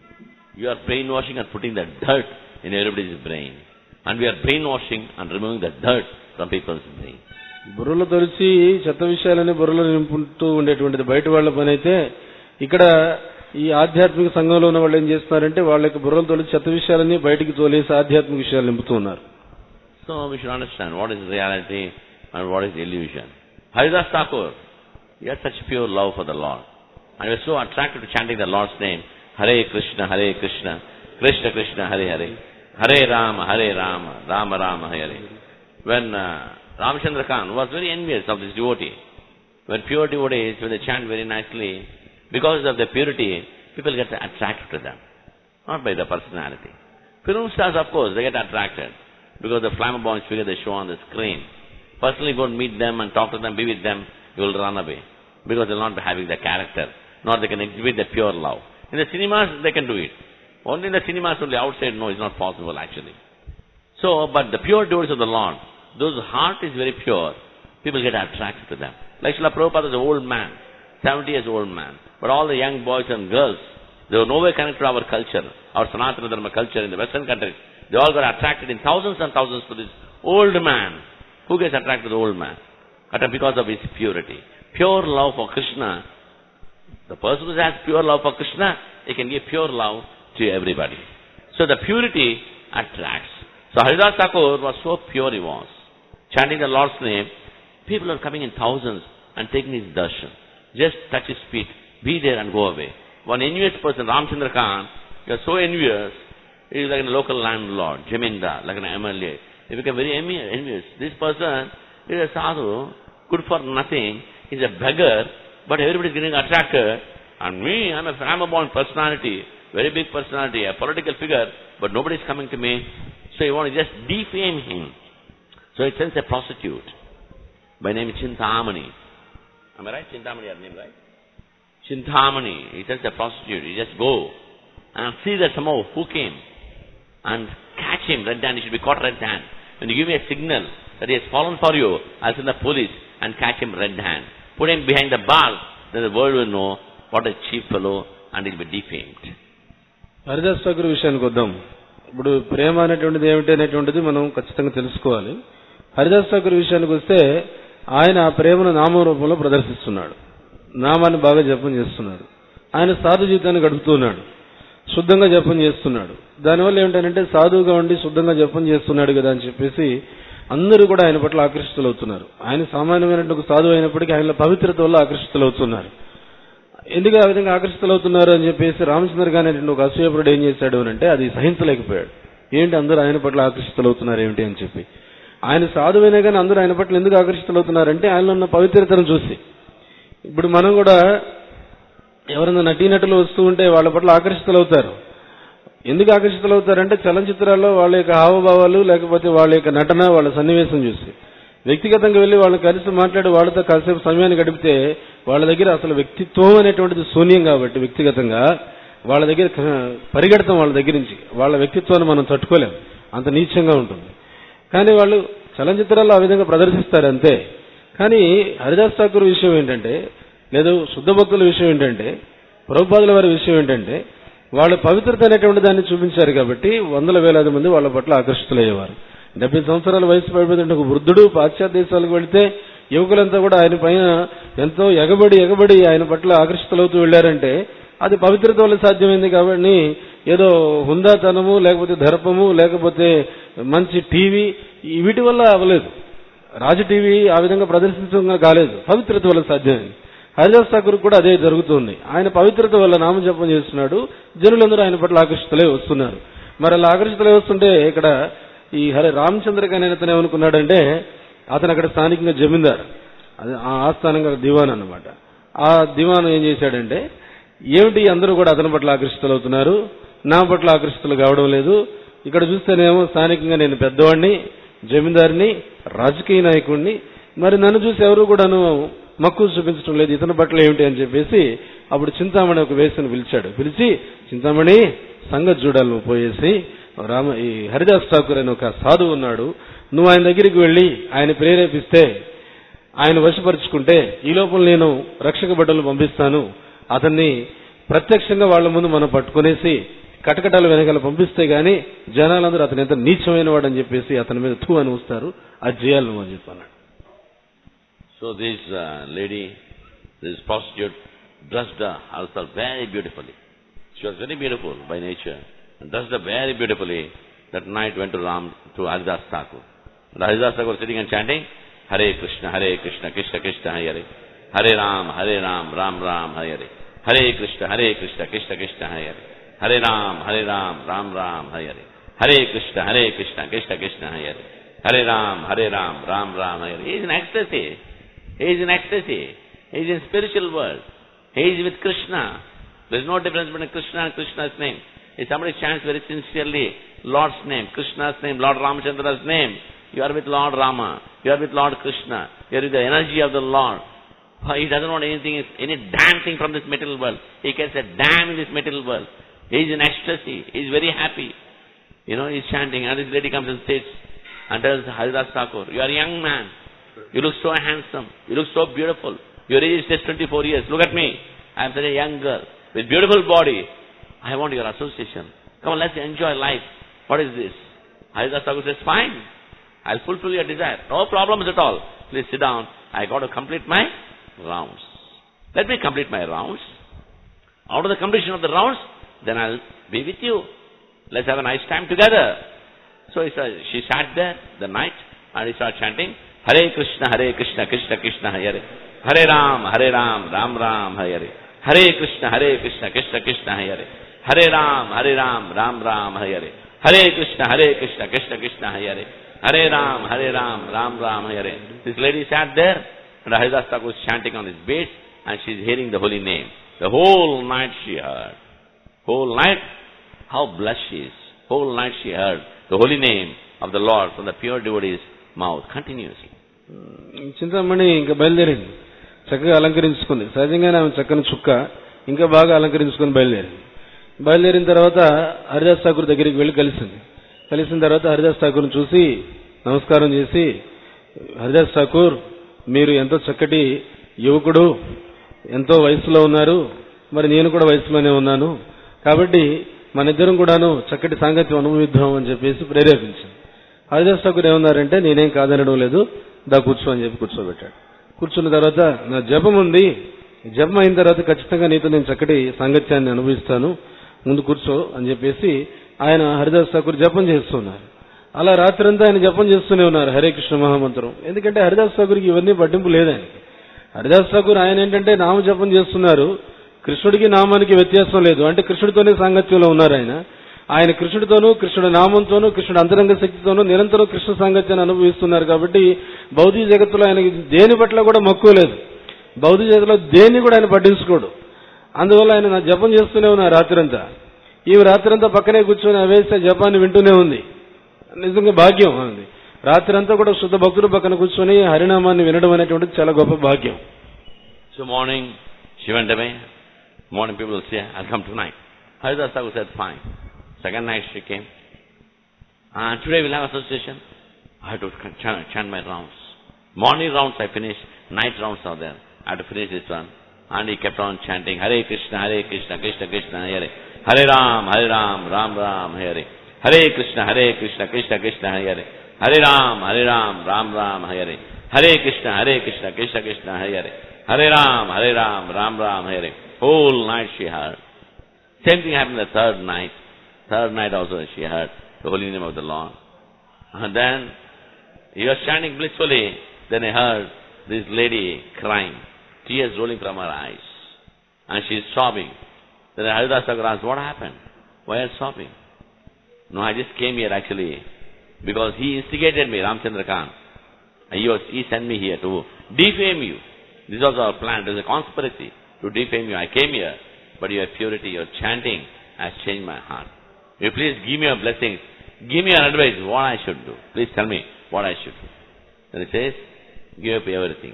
You are brainwashing and putting the dirt in everybody's brain. And we are brainwashing and removing the dirt from people's brain. బుర్రలో తొలిచి చెత్త విషయాలని బుర్రలో నింపుతూ ఉండేటువంటిది బయట వాళ్ళ పని అయితే, ఇక్కడ ఈ ఆధ్యాత్మిక సంఘంలో ఉన్న వాళ్ళు ఏం చేస్తున్నారంటే, వాళ్ళ యొక్క బుర్రలు తొలిచి చెత్త విషయాలని బయటికి తోలేసి ఆధ్యాత్మిక విషయాలు నింపుతూ ఉన్నారు. So we should understand what is reality and what is illusion. Haridas Thakur, he had such pure love for the Lord. And he was so attracted to chanting the Lord's name, Hare Krishna, Krishna Krishna, Hare Hare, Hare Rama, Rama Rama, Hare Hare. When Ramchandra Khan was very envious of this devotee. When pure devotees, when they chant very nicely, because of their purity, people get attracted to them, not by the personality. Film stars, of course, they get attracted because the flamboyant figure they show on the screen. Personally go and meet them and talk to them, be with them, you will run away, because they will not be having the character, nor they can exhibit the pure love. In the cinemas, they can do it. Only in the cinemas, only outside, no, it's not possible actually. So, but the pure devotees of the Lord, those heart is very pure, people get attracted to them. Like Srila Prabhupada is an old man, 70 years old man, but all the young boys and girls, they were nowhere connected to our culture, our Sanatana Dharma culture in the Western countries. They all got attracted in thousands and thousands to this old man. Who gets attracted to the old man? Because of his purity. Pure love for Krishna. The person who has pure love for Krishna, he can give pure love to everybody. So the purity attracts. So Haridas Thakur was so pure he was. Chanting the Lord's name, people are coming in thousands and taking his darshan. Just touch his feet, be there and go away. One envious person, Ramchandra Khan, he was so envious. He is like a local landlord, Jamindar, like an MLA. He became very envious. This person is a sadhu, good for nothing. He is a beggar, but everybody is getting attracted. And me, I am a flamboyant personality, very big personality, a political figure, but nobody is coming to me. So you want to just defame him. So he sends a prostitute by name Chintamani. Am I right? Chintamani, your name, right? Chintamani. He sends a prostitute. You just go and see that somehow who came. And catch him red-handed. He should be caught red-handed. When you give me a signal that he has fallen for you, I'll send the police and catch him red-handed. Put him behind the bar, then the world will know what a cheap fellow, and he'll be defamed. Haridas Thakur విషయానికి వద్దాం. ఇప్పుడు ప్రేమ అనేటువంటిది ఏమిటి అనేటువంటిది మనం ఖచ్చితంగా తెలుసుకోవాలి. హరిదాస్ ఠాకూర్ విషయానికి వస్తే, ఆయన ఆ ప్రేమను నామ రూపంలో ప్రదర్శిస్తున్నాడు. నామాన్ని బాగా జపం చేస్తున్నాడు. ఆయన సాధు జీవితాన్ని గడుపుతున్నాడు. శుద్ధంగా జపం చేస్తున్నాడు. దానివల్ల ఏమిటంటే, సాధువుగా ఉండి శుద్ధంగా జపం చేస్తున్నాడు కదా అని చెప్పేసి అందరూ కూడా ఆయన పట్ల ఆకర్షితులవుతున్నారు. ఆయన సామాన్యమైనటువంటి సాధువు అయినప్పటికీ ఆయన పవిత్రత వల్ల ఆకర్షితులవుతున్నారు. ఎందుకు ఆ విధంగా ఆకర్షితులవుతున్నారు అని చెప్పేసి రామచంద్ర గారు అనేటువంటి ఒక అసూయపురుడు ఏం చేశాడు అని అంటే, అది సహించలేకపోయాడు. ఏంటి అందరూ ఆయన పట్ల ఆకర్షితులవుతున్నారు ఏమిటి అని చెప్పి. ఆయన సాధువైనా కానీ అందరూ ఆయన పట్ల ఎందుకు ఆకర్షితులవుతున్నారంటే, ఆయనలో ఉన్న పవిత్రతను చూసి. ఇప్పుడు మనం కూడా ఎవరైనా నటీనటులు వస్తూ ఉంటే వాళ్ళ పట్ల ఆకర్షితులవుతారు. ఎందుకు ఆకర్షితులవుతారంటే, చలనచిత్రాల్లో వాళ్ళ యొక్క హావభావాలు, లేకపోతే వాళ్ళ యొక్క నటన, వాళ్ళ సన్నివేశం చూసి. వ్యక్తిగతంగా వెళ్ళి వాళ్ళని కలిసి మాట్లాడి వాళ్ళతో కాసేపు సమయాన్ని గడిపితే వాళ్ళ దగ్గర అసలు వ్యక్తిత్వం అనేటువంటిది శూన్యం. కాబట్టి వ్యక్తిగతంగా వాళ్ళ దగ్గర పరిగెడతాం, వాళ్ళ దగ్గర నుంచి వాళ్ళ వ్యక్తిత్వాన్ని మనం తట్టుకోలేం, అంత నీచంగా ఉంటుంది. కానీ వాళ్ళు చలనచిత్రాల్లో ఆ విధంగా ప్రదర్శిస్తారు అంతే. కానీ హరిదాస్ ఠాకూర్ విషయం ఏంటంటే, లేదు శుద్ధ భక్తుల విషయం ఏంటంటే, ప్రభుపాదుల వారి విషయం ఏంటంటే, వాళ్ళ పవిత్రత అనేటువంటి దాన్ని చూపించారు. కాబట్టి వందల వేలాది మంది వాళ్ళ పట్ల ఆకర్షితులయ్యేవారు. 70 సంవత్సరాల వయసు పడిపోయిన ఒక వృద్ధుడు పాశ్చాత్య దేశాలకు వెళితే యువకులంతా కూడా ఆయన పైన ఎంతో ఎగబడి ఆయన పట్ల ఆకర్షితులవుతూ వెళ్లారంటే అది పవిత్రత వల్ల సాధ్యమైంది. కాబట్టి ఏదో హుందాతనము, లేకపోతే దర్పము, లేకపోతే మంచి టీవీ, వీటి వల్ల అవ్వలేదు. రాజు టీవీ ఆ విధంగా ప్రదర్శించడం కాలేదు, పవిత్రత వల్ల సాధ్యమైంది. హరిదాస్ ఠాకూర్ కూడా అదే జరుగుతుంది. ఆయన పవిత్రత వల్ల నామజపం చేస్తున్నాడు, జనులందరూ ఆయన పట్ల ఆకర్షితులై వస్తున్నారు. మరి అలా ఆకర్షితులై వస్తుంటే ఇక్కడ ఈ రామచంద్ర అనే అతను ఏమనుకున్నాడంటే, అతను అక్కడ స్థానికంగా జమీందార్, అది ఆ ఆస్థానంగా దివాన్ అన్నమాట. ఆ దివాన్ ఏం చేశాడంటే, ఏమిటి అందరూ కూడా అతని పట్ల ఆకర్షితులు అవుతున్నారు, నా పట్ల ఆకర్షితులు కావడం లేదు, ఇక్కడ చూస్తేనేమో స్థానికంగా నేను పెద్దవాడిని, జమీందారిని, రాజకీయ నాయకుడిని, మరి నన్ను చూసి ఎవరు కూడాను మక్కువ చూపించడం లేదు, ఇతని పట్ల ఏమిటి అని చెప్పేసి అప్పుడు చింతామణి ఒక వేసుని పిలిచాడు. పిలిచి, చింతామణి సంగతి చూడాలి నువ్వు పోయేసి, ఈ హరిదాస్ ఠాకూర్ అని ఒక సాధువు ఉన్నాడు, నువ్వు ఆయన దగ్గరికి వెళ్లి ఆయన ప్రేరేపిస్తే, ఆయన వశపరుచుకుంటే ఈ లోపల నేను రక్షక భటులు పంపిస్తాను, అతన్ని ప్రత్యక్షంగా వాళ్ల ముందు మనం పట్టుకునేసి కటకటాల వెనకాల పంపిస్తే గాని జనాలందరూ అతను ఎంత నీచమైన వాడు అని చెప్పేసి అతని మీద తూ అని వస్తారు, అది చేయాలి నువ్వు అని చెప్పన్నాడు. So this lady, this prostitute, dressed herself very beautifully. She was very beautiful by nature, and dressed up very beautifully. That night went to Haridas Thakur. And Haridas Thakur sitting and chanting, Hare Krishna, Krishna Krishna, Hare Hare, Hare Ram, Ram Ram, Hare Hare Krishna, Krishna Krishna, Hare Hare Ram, Ram Ram, Hare Hare Krishna, Krishna Krishna, Hare Hare Ram, Ram Ram, Hare. He is in ecstasy. He is in ecstasy. He is in spiritual world. He is with Krishna. There is no difference between Krishna and Krishna's name. If somebody chants very sincerely Lord's name, Krishna's name, Lord Ramachandra's name, you are with Lord Rama, you are with Lord Krishna, you are with the energy of the Lord. He doesn't want anything, any damn thing from this material world. He gets a damn in this material world. He is in ecstasy. He is very happy. He is chanting, and this lady comes and sits and tells Haridas Thakur, you are a young man. You look so handsome. You look so beautiful. Your age is just 24 years. Look at me. I am such a young girl with beautiful body. I want your association. Come on, let's enjoy life. What is this? Haridas Thakur says, fine. I'll fulfill your desire. No problems at all. Please sit down. I got to complete my rounds. Let me complete my rounds. After the completion of the rounds, then I'll be with you. Let's have a nice time together. So she sat there the night and he started chanting, Hare Krishna, Krishna Krishna, Hare Hare Ram, Ram Ram, Hare Hare Krishna, Krishna Krishna, Hare Hare Ram, Ram Ram, Hare Hare Krishna, Krishna Hare Hare Ram, Ram Ram, Hare. This lady sat there and Haridas Thakur was chanting on his beats and she is hearing the holy name. The whole night she heard. Whole night, how blessed she is. Whole night she heard the holy name of the Lord from the pure devotee's mouth continuously. Chintamani ఇంకా బయలుదేరింది, చక్కగా అలంకరించుకుంది. సహజంగానే ఆమె చక్కని చుక్క, ఇంకా బాగా అలంకరించుకుని బయలుదేరిన తర్వాత హరిదాస్ ఠాకూర్ దగ్గరికి వెళ్లి కలిసిన తర్వాత హరిదాస్ ఠాకూర్ని చూసి నమస్కారం చేసి, హరిదాస్ ఠాకూర్ మీరు ఎంతో చక్కటి యువకుడు, ఎంతో వయసులో ఉన్నారు, మరి నేను కూడా వయసులోనే ఉన్నాను, కాబట్టి మన ఇద్దరం కూడాను చక్కటి సాంగత్యం అనుభవిద్దాం అని చెప్పేసి ప్రేరేపించింది. హరిదాస్ ఠాకూర్ ఏమన్నారంటే, నేనేం కాదనడం లేదు, దా కూర్చో అని చెప్పి కూర్చోబెట్టాడు. కూర్చున్న తర్వాత, నా జపం ఉంది, జపం అయిన తర్వాత ఖచ్చితంగా నీతో నేను చక్కటి సాంగత్యాన్ని అనుభవిస్తాను, ముందు కూర్చో అని చెప్పేసి ఆయన హరిదాస్ ఠాకూర్ జపం చేస్తున్నారు. అలా రాత్రంతా ఆయన జపం చేస్తూనే ఉన్నారు హరే కృష్ణ మహామంత్రం. ఎందుకంటే హరిదాస్ ఠాకూర్కి ఇవన్నీ పట్టింపు లేదానికి. హరిదాస్ ఠాకూర్ ఆయన ఏంటంటే నామ జపం చేస్తున్నారు, కృష్ణుడికి నామానికి వ్యత్యాసం లేదు, అంటే కృష్ణుడితోనే సాంగత్యంలో ఉన్నారు. ఆయన కృష్ణుడితోనూ, కృష్ణుడి నామంతోనూ, కృష్ణుడి అంతరంగ శక్తితోనూ నిరంతరం కృష్ణ సాంగత్యాన్ని అనుభవిస్తున్నారు. కాబట్టి భౌతిక జగత్తులో ఆయనకి దేని పట్ల కూడా మక్కువ లేదు, భౌతిక జగత్తులో దేన్ని కూడా ఆయన పట్టించుకోడు. అందువల్ల ఆయన నా జపం చేస్తూనే ఉన్నారు రాత్రంతా. ఈ రాత్రంతా పక్కనే కూర్చొని వేస్తే జపాన్ని వింటూనే ఉంది. నిజంగా భాగ్యం ఉంది. రాత్రంతా కూడా శుద్ధ భక్తులు పక్కన కూర్చొని హరినామాన్ని వినడం అనేటువంటిది చాలా గొప్ప భాగ్యం. So morning she went away. Morning people will say, I'll come tonight. Haridas Thakur said, fine. Second night she came. And today we'll have association. I have to chant my rounds. Morning rounds I finished. Night rounds are there. I have to finish this one. And he kept on chanting, Hare Krishna, Krishna Krishna, Hare Hare Ram, Ram Ram, Hare Hare Krishna, Krishna Krishna, Hare Hare Ram, Ram Ram, Hare Hare Krishna, Krishna Hare Hare Ram, Ram Ram, Hare. Whole night she heard. Same thing happened the third night. Third night also she heard the holy name of the Lord. And then he was chanting blissfully. Then I heard this lady crying, tears rolling from her eyes. And she is sobbing. Then Haridas Thakur asked, what happened? Why are you sobbing? No, I just came here actually because he instigated me, Ramchandra Khan. He sent me here to defame you. This was our plan. It was a conspiracy to defame you. I came here, but your purity, your chanting has changed my heart. Will you please give me your blessings. Give me your advice, what I should do. Please tell me what I should do. Then he says, give up everything.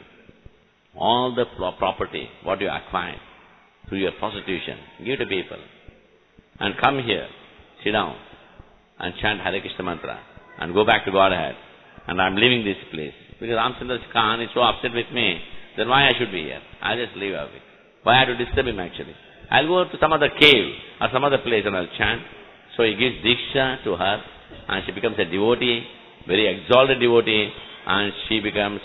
All the property, what you acquired through your prostitution, give to people. And come here, sit down, and chant Hare Krishna mantra, and go back to Godhead. And I'm leaving this place. Because Ramchandra Khan is so upset with me, then why I should be here? I'll just leave away. Why I have to disturb him actually? I'll go to some other cave or some other place and I'll chant. So he gives Diksha to her, and she becomes a devotee, very exalted devotee, and she becomes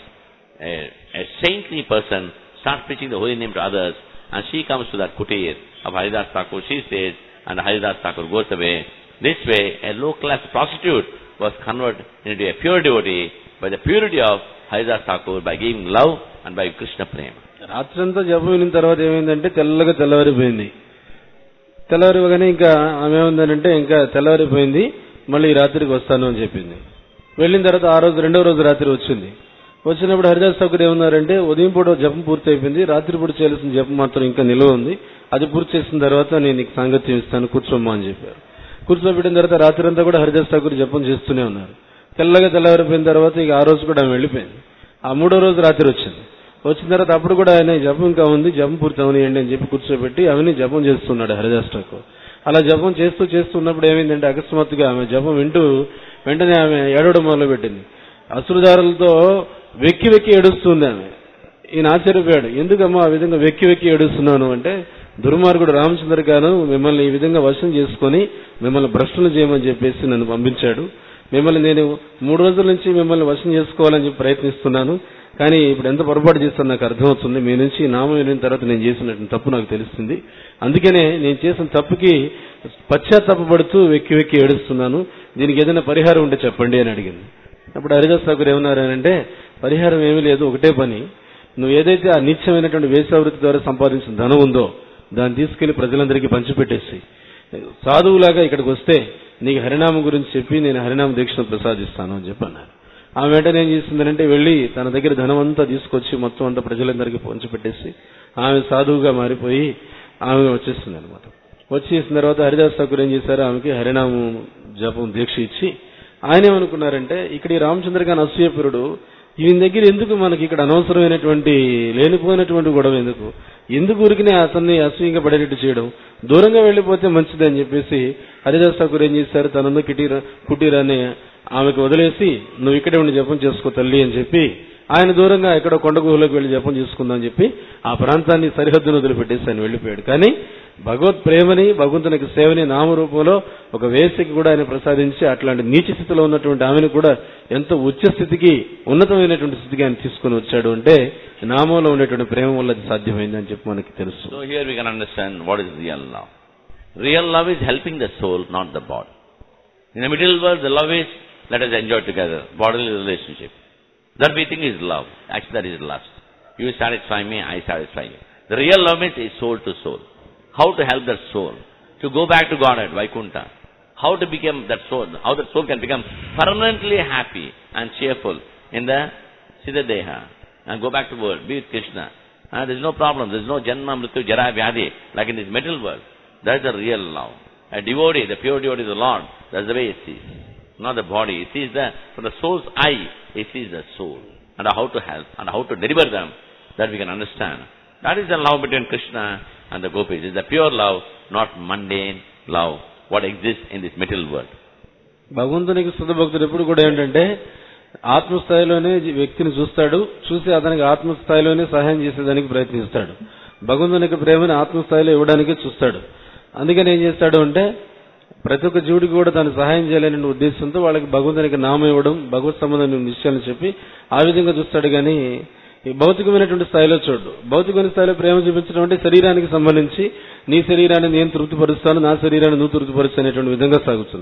a saintly person, starts preaching the holy name to others, and she comes to that kutir of Haridas Thakur. She stays, and Haridas Thakur goes away. This way, a low-class prostitute was converted into a pure devotee by the purity of Haridas Thakur, by giving love and by Krishna prema. రాత్రంతా జపం విన్న తర్వాత ఏమైందంటే తెల్లగా తెల్లవారిపోయింది. తెల్లవారిపోగానే ఇంకా ఆమె ఏముందనంటే ఇంకా తెల్లవారిపోయింది, మళ్ళీ రాత్రికి వస్తాను అని చెప్పింది. వెళ్ళిన తర్వాత ఆ రోజు రెండో రోజు రాత్రి వచ్చింది. వచ్చినప్పుడు హరిదాస్ ఠాకూర్ ఏమన్నారంటే, ఉదయం పూట జపం పూర్తి అయిపోయింది, రాత్రిపూట చేయాల్సిన జపం మాత్రం ఇంకా నిల్వ ఉంది, అది పూర్తి చేసిన తర్వాత నేను నీకు సాంగత్యం ఇస్తాను, కూర్చోమ్మా అని చెప్పారు. కూర్చోబెట్టిన తర్వాత రాత్రి అంతా కూడా హరిదాస్ ఠాకూర్ జపం చేస్తూనే ఉన్నారు. తెల్లగా తెల్లవారిపోయిన తర్వాత ఇక ఆ రోజు కూడా ఆమె వెళ్ళిపోయింది. ఆ మూడో రోజు రాత్రి వచ్చింది. వచ్చిన తర్వాత అప్పుడు కూడా ఆయన జపం ఇంకా ఉంది, జపం పూర్తి అవనియండి అని చెప్పి కూర్చోబెట్టి అవన్నీ జపం చేస్తున్నాడు హరిదాస్ ఠాకూర్. అలా జపం చేస్తున్నప్పుడు ఏమైందంటే అకస్మాత్తుగా ఆమె జపం వింటూ వెంటనే ఆమె ఏడవడం మొదలుపెట్టింది. అశ్రుధారలతో వెక్కి వెక్కి ఏడుస్తుంది ఆమె. ఈయన ఆశ్చర్యపోయాడు, ఎందుకమ్మా ఆ విధంగా వెక్కి వెక్కి ఏడుస్తున్నాను అంటే, దుర్మార్గుడు రామచంద్ర గారు మిమ్మల్ని ఈ విధంగా వశం చేసుకుని మిమ్మల్ని భ్రష్టులు చేయమని చెప్పేసి నన్ను పంపించాడు. మిమ్మల్ని నేను 3 రోజుల నుంచి మిమ్మల్ని వశం చేసుకోవాలని చెప్పి ప్రయత్నిస్తున్నాను, కానీ ఇప్పుడు ఎంత పొరపాటు చేస్తాను నాకు అర్థమవుతుంది. మీ నుంచి నామం వినిన తర్వాత నేను చేసినటువంటి తప్పు నాకు తెలుస్తుంది. అందుకనే నేను చేసిన తప్పుకి పశ్చాత్తాపడుతూ వెక్కి వెక్కి ఏడుస్తున్నాను. దీనికి ఏదైనా పరిహారం ఉంటే చెప్పండి అని అడిగింది. అప్పుడు హరిదాస్ ఠాకూర్ ఏమన్నారనంటే, పరిహారం ఏమీ లేదు, ఒకటే పని, నువ్వు ఏదైతే ఆ నిత్యమైనటువంటి వేశ్యావృత్తి ద్వారా సంపాదించిన ధనం ఉందో దాన్ని తీసుకెళ్లి ప్రజలందరికీ పంచిపెట్టేసి సాధువులాగా ఇక్కడికి వస్తే నీకు హరినామం గురించి చెప్పి నేను హరినామ దీక్షను ప్రసాదిస్తాను అని చెప్పి అన్నారు. ఆమె వెంటనే ఏం చేసిందంటే వెళ్ళి తన దగ్గర ధనం అంతా తీసుకొచ్చి మొత్తం అంతా ప్రజలందరికీ పంచిపెట్టేసి ఆమె సాధువుగా మారిపోయి ఆమె వచ్చేస్తుంది అనమాట. వచ్చేసిన తర్వాత హరిదాస్ ఠాకూర్ ఏం చేశారు, ఆమెకి హరినామం జపం దీక్ష ఇచ్చి ఆయన ఏమనుకున్నారంటే, ఇక్కడ ఈ రామచంద్ర గారి అసూయపురుడు ఈయన దగ్గర ఎందుకు మనకి ఇక్కడ అనవసరమైనటువంటి లేనిపోయినటువంటి గొడవ ఎందుకు ఊరికినే అతన్ని అసూయంగా పడేటట్టు చేయడం, దూరంగా వెళ్లిపోతే మంచిది అని చెప్పేసి హరిదాస్ ఠాకూర్ ఏం చేశారు, తనను కుటీరాన్ని ఆమెకు వదిలేసి నువ్వు ఇక్కడే ఉండి జపం చేసుకో తల్లి అని చెప్పి ఆయన దూరంగా ఎక్కడో కొండ గుహలోకి వెళ్లి జపం చేసుకుందాం అని చెప్పి ఆ ప్రాంతాన్ని సరిహద్దును వదిలిపెట్టేసి ఆయన వెళ్లిపోయాడు. కానీ భగవత్ ప్రేమని, భగవంతునికి సేవని నామరూపంలో ఒక వేసికి కూడా ఆయన ప్రసాదించి అట్లాంటి నీచ స్థితిలో ఉన్నటువంటి ఆమెను కూడా ఎంతో ఉచ్చ స్థితికి, ఉన్నతమైనటువంటి స్థితికి ఆయన తీసుకుని వచ్చాడు అంటే నామంలో ఉండేటువంటి ప్రేమ వల్ల అది సాధ్యమైంది అని చెప్పి మనకి తెలుసు. So here we can understand what is real love. Real love is helping the soul, not the body. In the middle world, the love is let us enjoy together, bodily relationship. That we think is love. Actually that is lust. You satisfy me, I satisfy you. The real love is soul to soul. How to help that soul to go back to Godhead, Vaikuntha. How to become that soul, how that soul can become permanently happy and cheerful in the Siddha Deha and go back to the world, be with Krishna. There is no problem, there is no Janma, Mrityu, Jara, Vyadhi like in this material world. That is the real love. A devotee, the pure devotee is the Lord. That is the way he sees. Not the body. He sees from the soul's eye, he sees the soul. And how to help and how to deliver them, that we can understand. That is the love between Krishna and the gopis. It is the pure love, not mundane love, what exists in this material world. భగవంతునికి శుద్ధ భక్తుడు ఎప్పుడు కూడా ఏంటంటే ఆత్మస్థాయిలోనే వ్యక్తిని చూస్తాడు, చూసి అతనికి ఆత్మస్థాయిలోనే సహాయం చేసేదానికి ప్రయత్నిస్తాడు. భగవంతునికి ప్రేమని ఆత్మస్థాయిలో ఇవ్వడానికే చూస్తాడు. అందుకని ఏం చేస్తాడు అంటే ప్రతి ఒక్క జీవుడికి కూడా తను సహాయం చేయాలనే ఉద్దేశంతో వాళ్ళకి భగవంతునికి నామం ఇవ్వడం, భగవత్ సంబంధం విషయాలను చెప్పి ఆ విధంగా చూస్తాడు. కానీ ఈ భౌతికమైనటువంటి స్థాయిలో చూడు. భౌతికమైన స్థాయిలో ప్రేమ చూపించడం అంటే శరీరానికి సంబంధించి నీ శరీరాన్ని నేను తృప్తిపరుస్తాను, నా శరీరాన్ని నువ్వు తృప్తిపరుస్తాను అనేటువంటి విధంగా సాగుతుంది.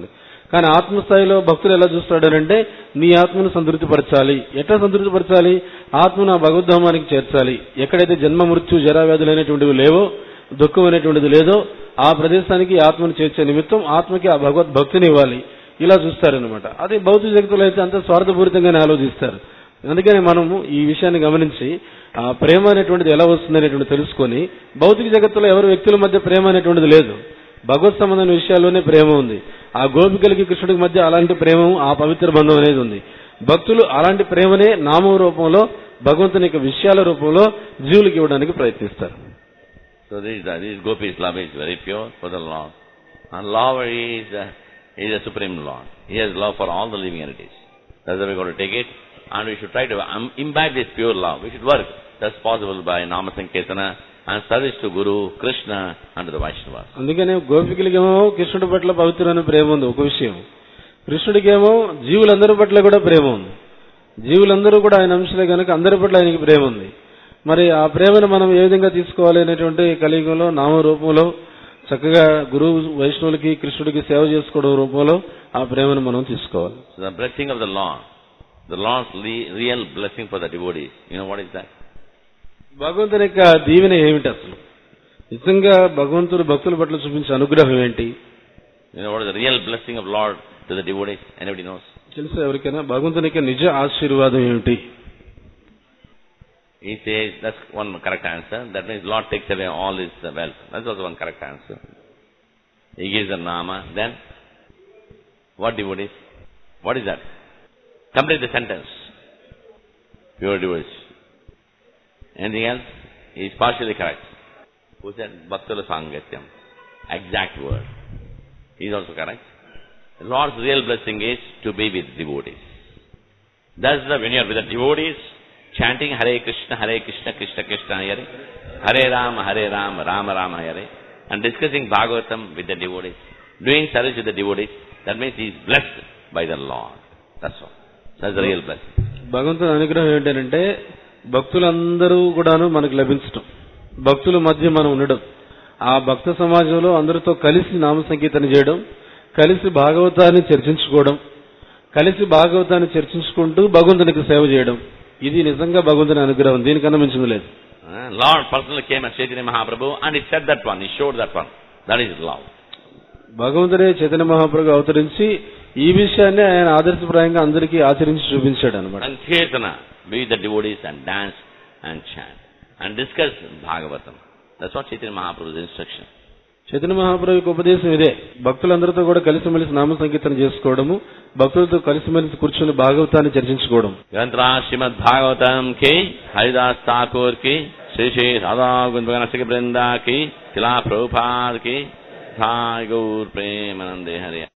కానీ ఆత్మస్థాయిలో భక్తులు ఎలా చూస్తాడనంటే నీ ఆత్మను సంతృప్తిపరచాలి. ఎట్లా సంతృప్తిపరచాలి? ఆత్మను ఆ భగవద్ధామానికి చేర్చాలి. ఎక్కడైతే జన్మ మృత్యు జరావ్యాధులు అనేటువంటివి లేవో, దుఃఖం అనేటువంటిది లేదో ఆ ప్రదేశానికి ఆత్మను చేర్చే నిమిత్తం ఆత్మకి ఆ భగవద్భక్తిని ఇవ్వాలి. ఇలా చూస్తారనమాట. అదే భౌతిక జగత్తులో అయితే అంత స్వార్థపూరితంగానే ఆలోచిస్తారు. అందుకని మనము ఈ విషయాన్ని గమనించి ఆ ప్రేమ అనేటువంటిది ఎలా వస్తుంది అనేటువంటి తెలుసుకొని, భౌతిక జగత్తులో ఎవరి వ్యక్తుల మధ్య ప్రేమ అనేటువంటిది లేదు, భగవత్ సంబంధమైన విషయాల్లోనే ప్రేమ ఉంది. ఆ గోపికలకి కృష్ణుడికి మధ్య అలాంటి ప్రేమ, ఆ పవిత్ర బంధం అనేది ఉంది. భక్తులు అలాంటి ప్రేమనే నామం రూపంలో, భగవంతుని యొక్క విషయాల రూపంలో జీవులకు ఇవ్వడానికి ప్రయత్నిస్తారు. So this Gopi's love is very pure for the Lord. And Lord is a supreme Lord. He has love for all the living entities. That's why we got to take it. And we should try to imbibe this pure love. We should work. That's possible by Nama Sankirtana and service to Guru, Krishna and to the Vaishnavas. అందుకనే గోపికలకేమో కృష్ణుడి పట్ల పవిత్రమైన ప్రేమ ఉంది ఒక విషయం. కృష్ణుడికేమో జీవులందరి పట్ల కూడా ప్రేమ ఉంది. జీవులందరూ కూడా ఆయన అంశలే కనుక అందరి పట్ల ఆయనకి ప్రేమ ఉంది. మరి ఆ ప్రేమను మనం ఏ విధంగా తీసుకోవాలి అనేటువంటి కలియుగంలో నామ రూపంలో చక్కగా గురువు వైష్ణవులకి కృష్ణుడికి సేవ చేసుకోవడం రూపంలో ఆ ప్రేమను మనం తీసుకోవాలి. So the blessing of the Lord's real blessing for the devotees. You know what is that? భగవంతుని యొక్క దీవెన ఏమిటి అసలు? నిజంగా భగవంతుడు భక్తుల పట్ల చూపించే అనుగ్రహం ఏంటి? You know what is the real blessing of Lord to the devotees? Anybody knows? తెలుసా ఎవరికైనా? భగవంతుని యొక్క నిజ ఆశీర్వాదం ఏమిటి? He says, that's one correct answer. That means Lord takes away all his wealth. That's also one correct answer. He gives the nama. Then, what devotees? What is that? Complete the sentence. Pure devotees. Anything else? He is partially correct. Who said? Bhaktala Sangatyam. Exact word. He is also correct. The Lord's real blessing is to be with devotees. That's when you are with the devotees, chanting Hare Krishna, Krishna Krishna Hare, Hare Rama, Rama Rama Hare, and discussing Bhagavatam with the devotees, doing service with the devotees, that means he is blessed by the Lord. That's all. That's the real blessing. భగవంతుని అనుగ్రహం ఏంటంటే భక్తులందరూ కూడాను మనకు లభించడం, భక్తుల మధ్య మనం ఉండడం, ఆ భక్త సమాజంలో అందరితో కలిసి నామ సంకీర్తన చేయడం, కలిసి భాగవతాన్ని చర్చించుకోవడం, కలిసి భాగవతాన్ని చర్చించుకుంటూ భగవంతునికి సేవ చేయడం, ఇది నిజంగా భగవంతుని అనుగ్రహం. దీనికన్నా మించింది లేదు. Lord personally came as Chaitanya Mahaprabhu and he said that one, he showed that one. That is love. భగవంతుడే చైతన్య మహాప్రభు అవతరించి ఈ విషయాన్ని ఆయన ఆదర్శప్రాయంగా అందరికీ ఆచరించి చూపించాడు అన్నమాట. And Kirtana, be the devotees and dance and chant and discuss Bhagavatam. That's what Chaitanya Mahaprabhu's instruction. Chaitanya Mahaprabhu యొక్క ఉపదేశం ఇదే. భక్తులందరితో కూడా కలిసిమెలిసి నామ సంకీర్తన చేసుకోవడము, భక్తులతో కలిసిమెలిసి కూర్చొని భాగవతాన్ని చర్చించుకోవడం. గ్రంథరా శ్రీమద్ భాగవతం కి, హరిదాస్ ఠాకూర్ కి, శ్రీ శ్రీ రాధా గోవింద బృందా కి, శిలా ప్రభుపాద్ కి, గౌర్ ప్రేమానందే హరి.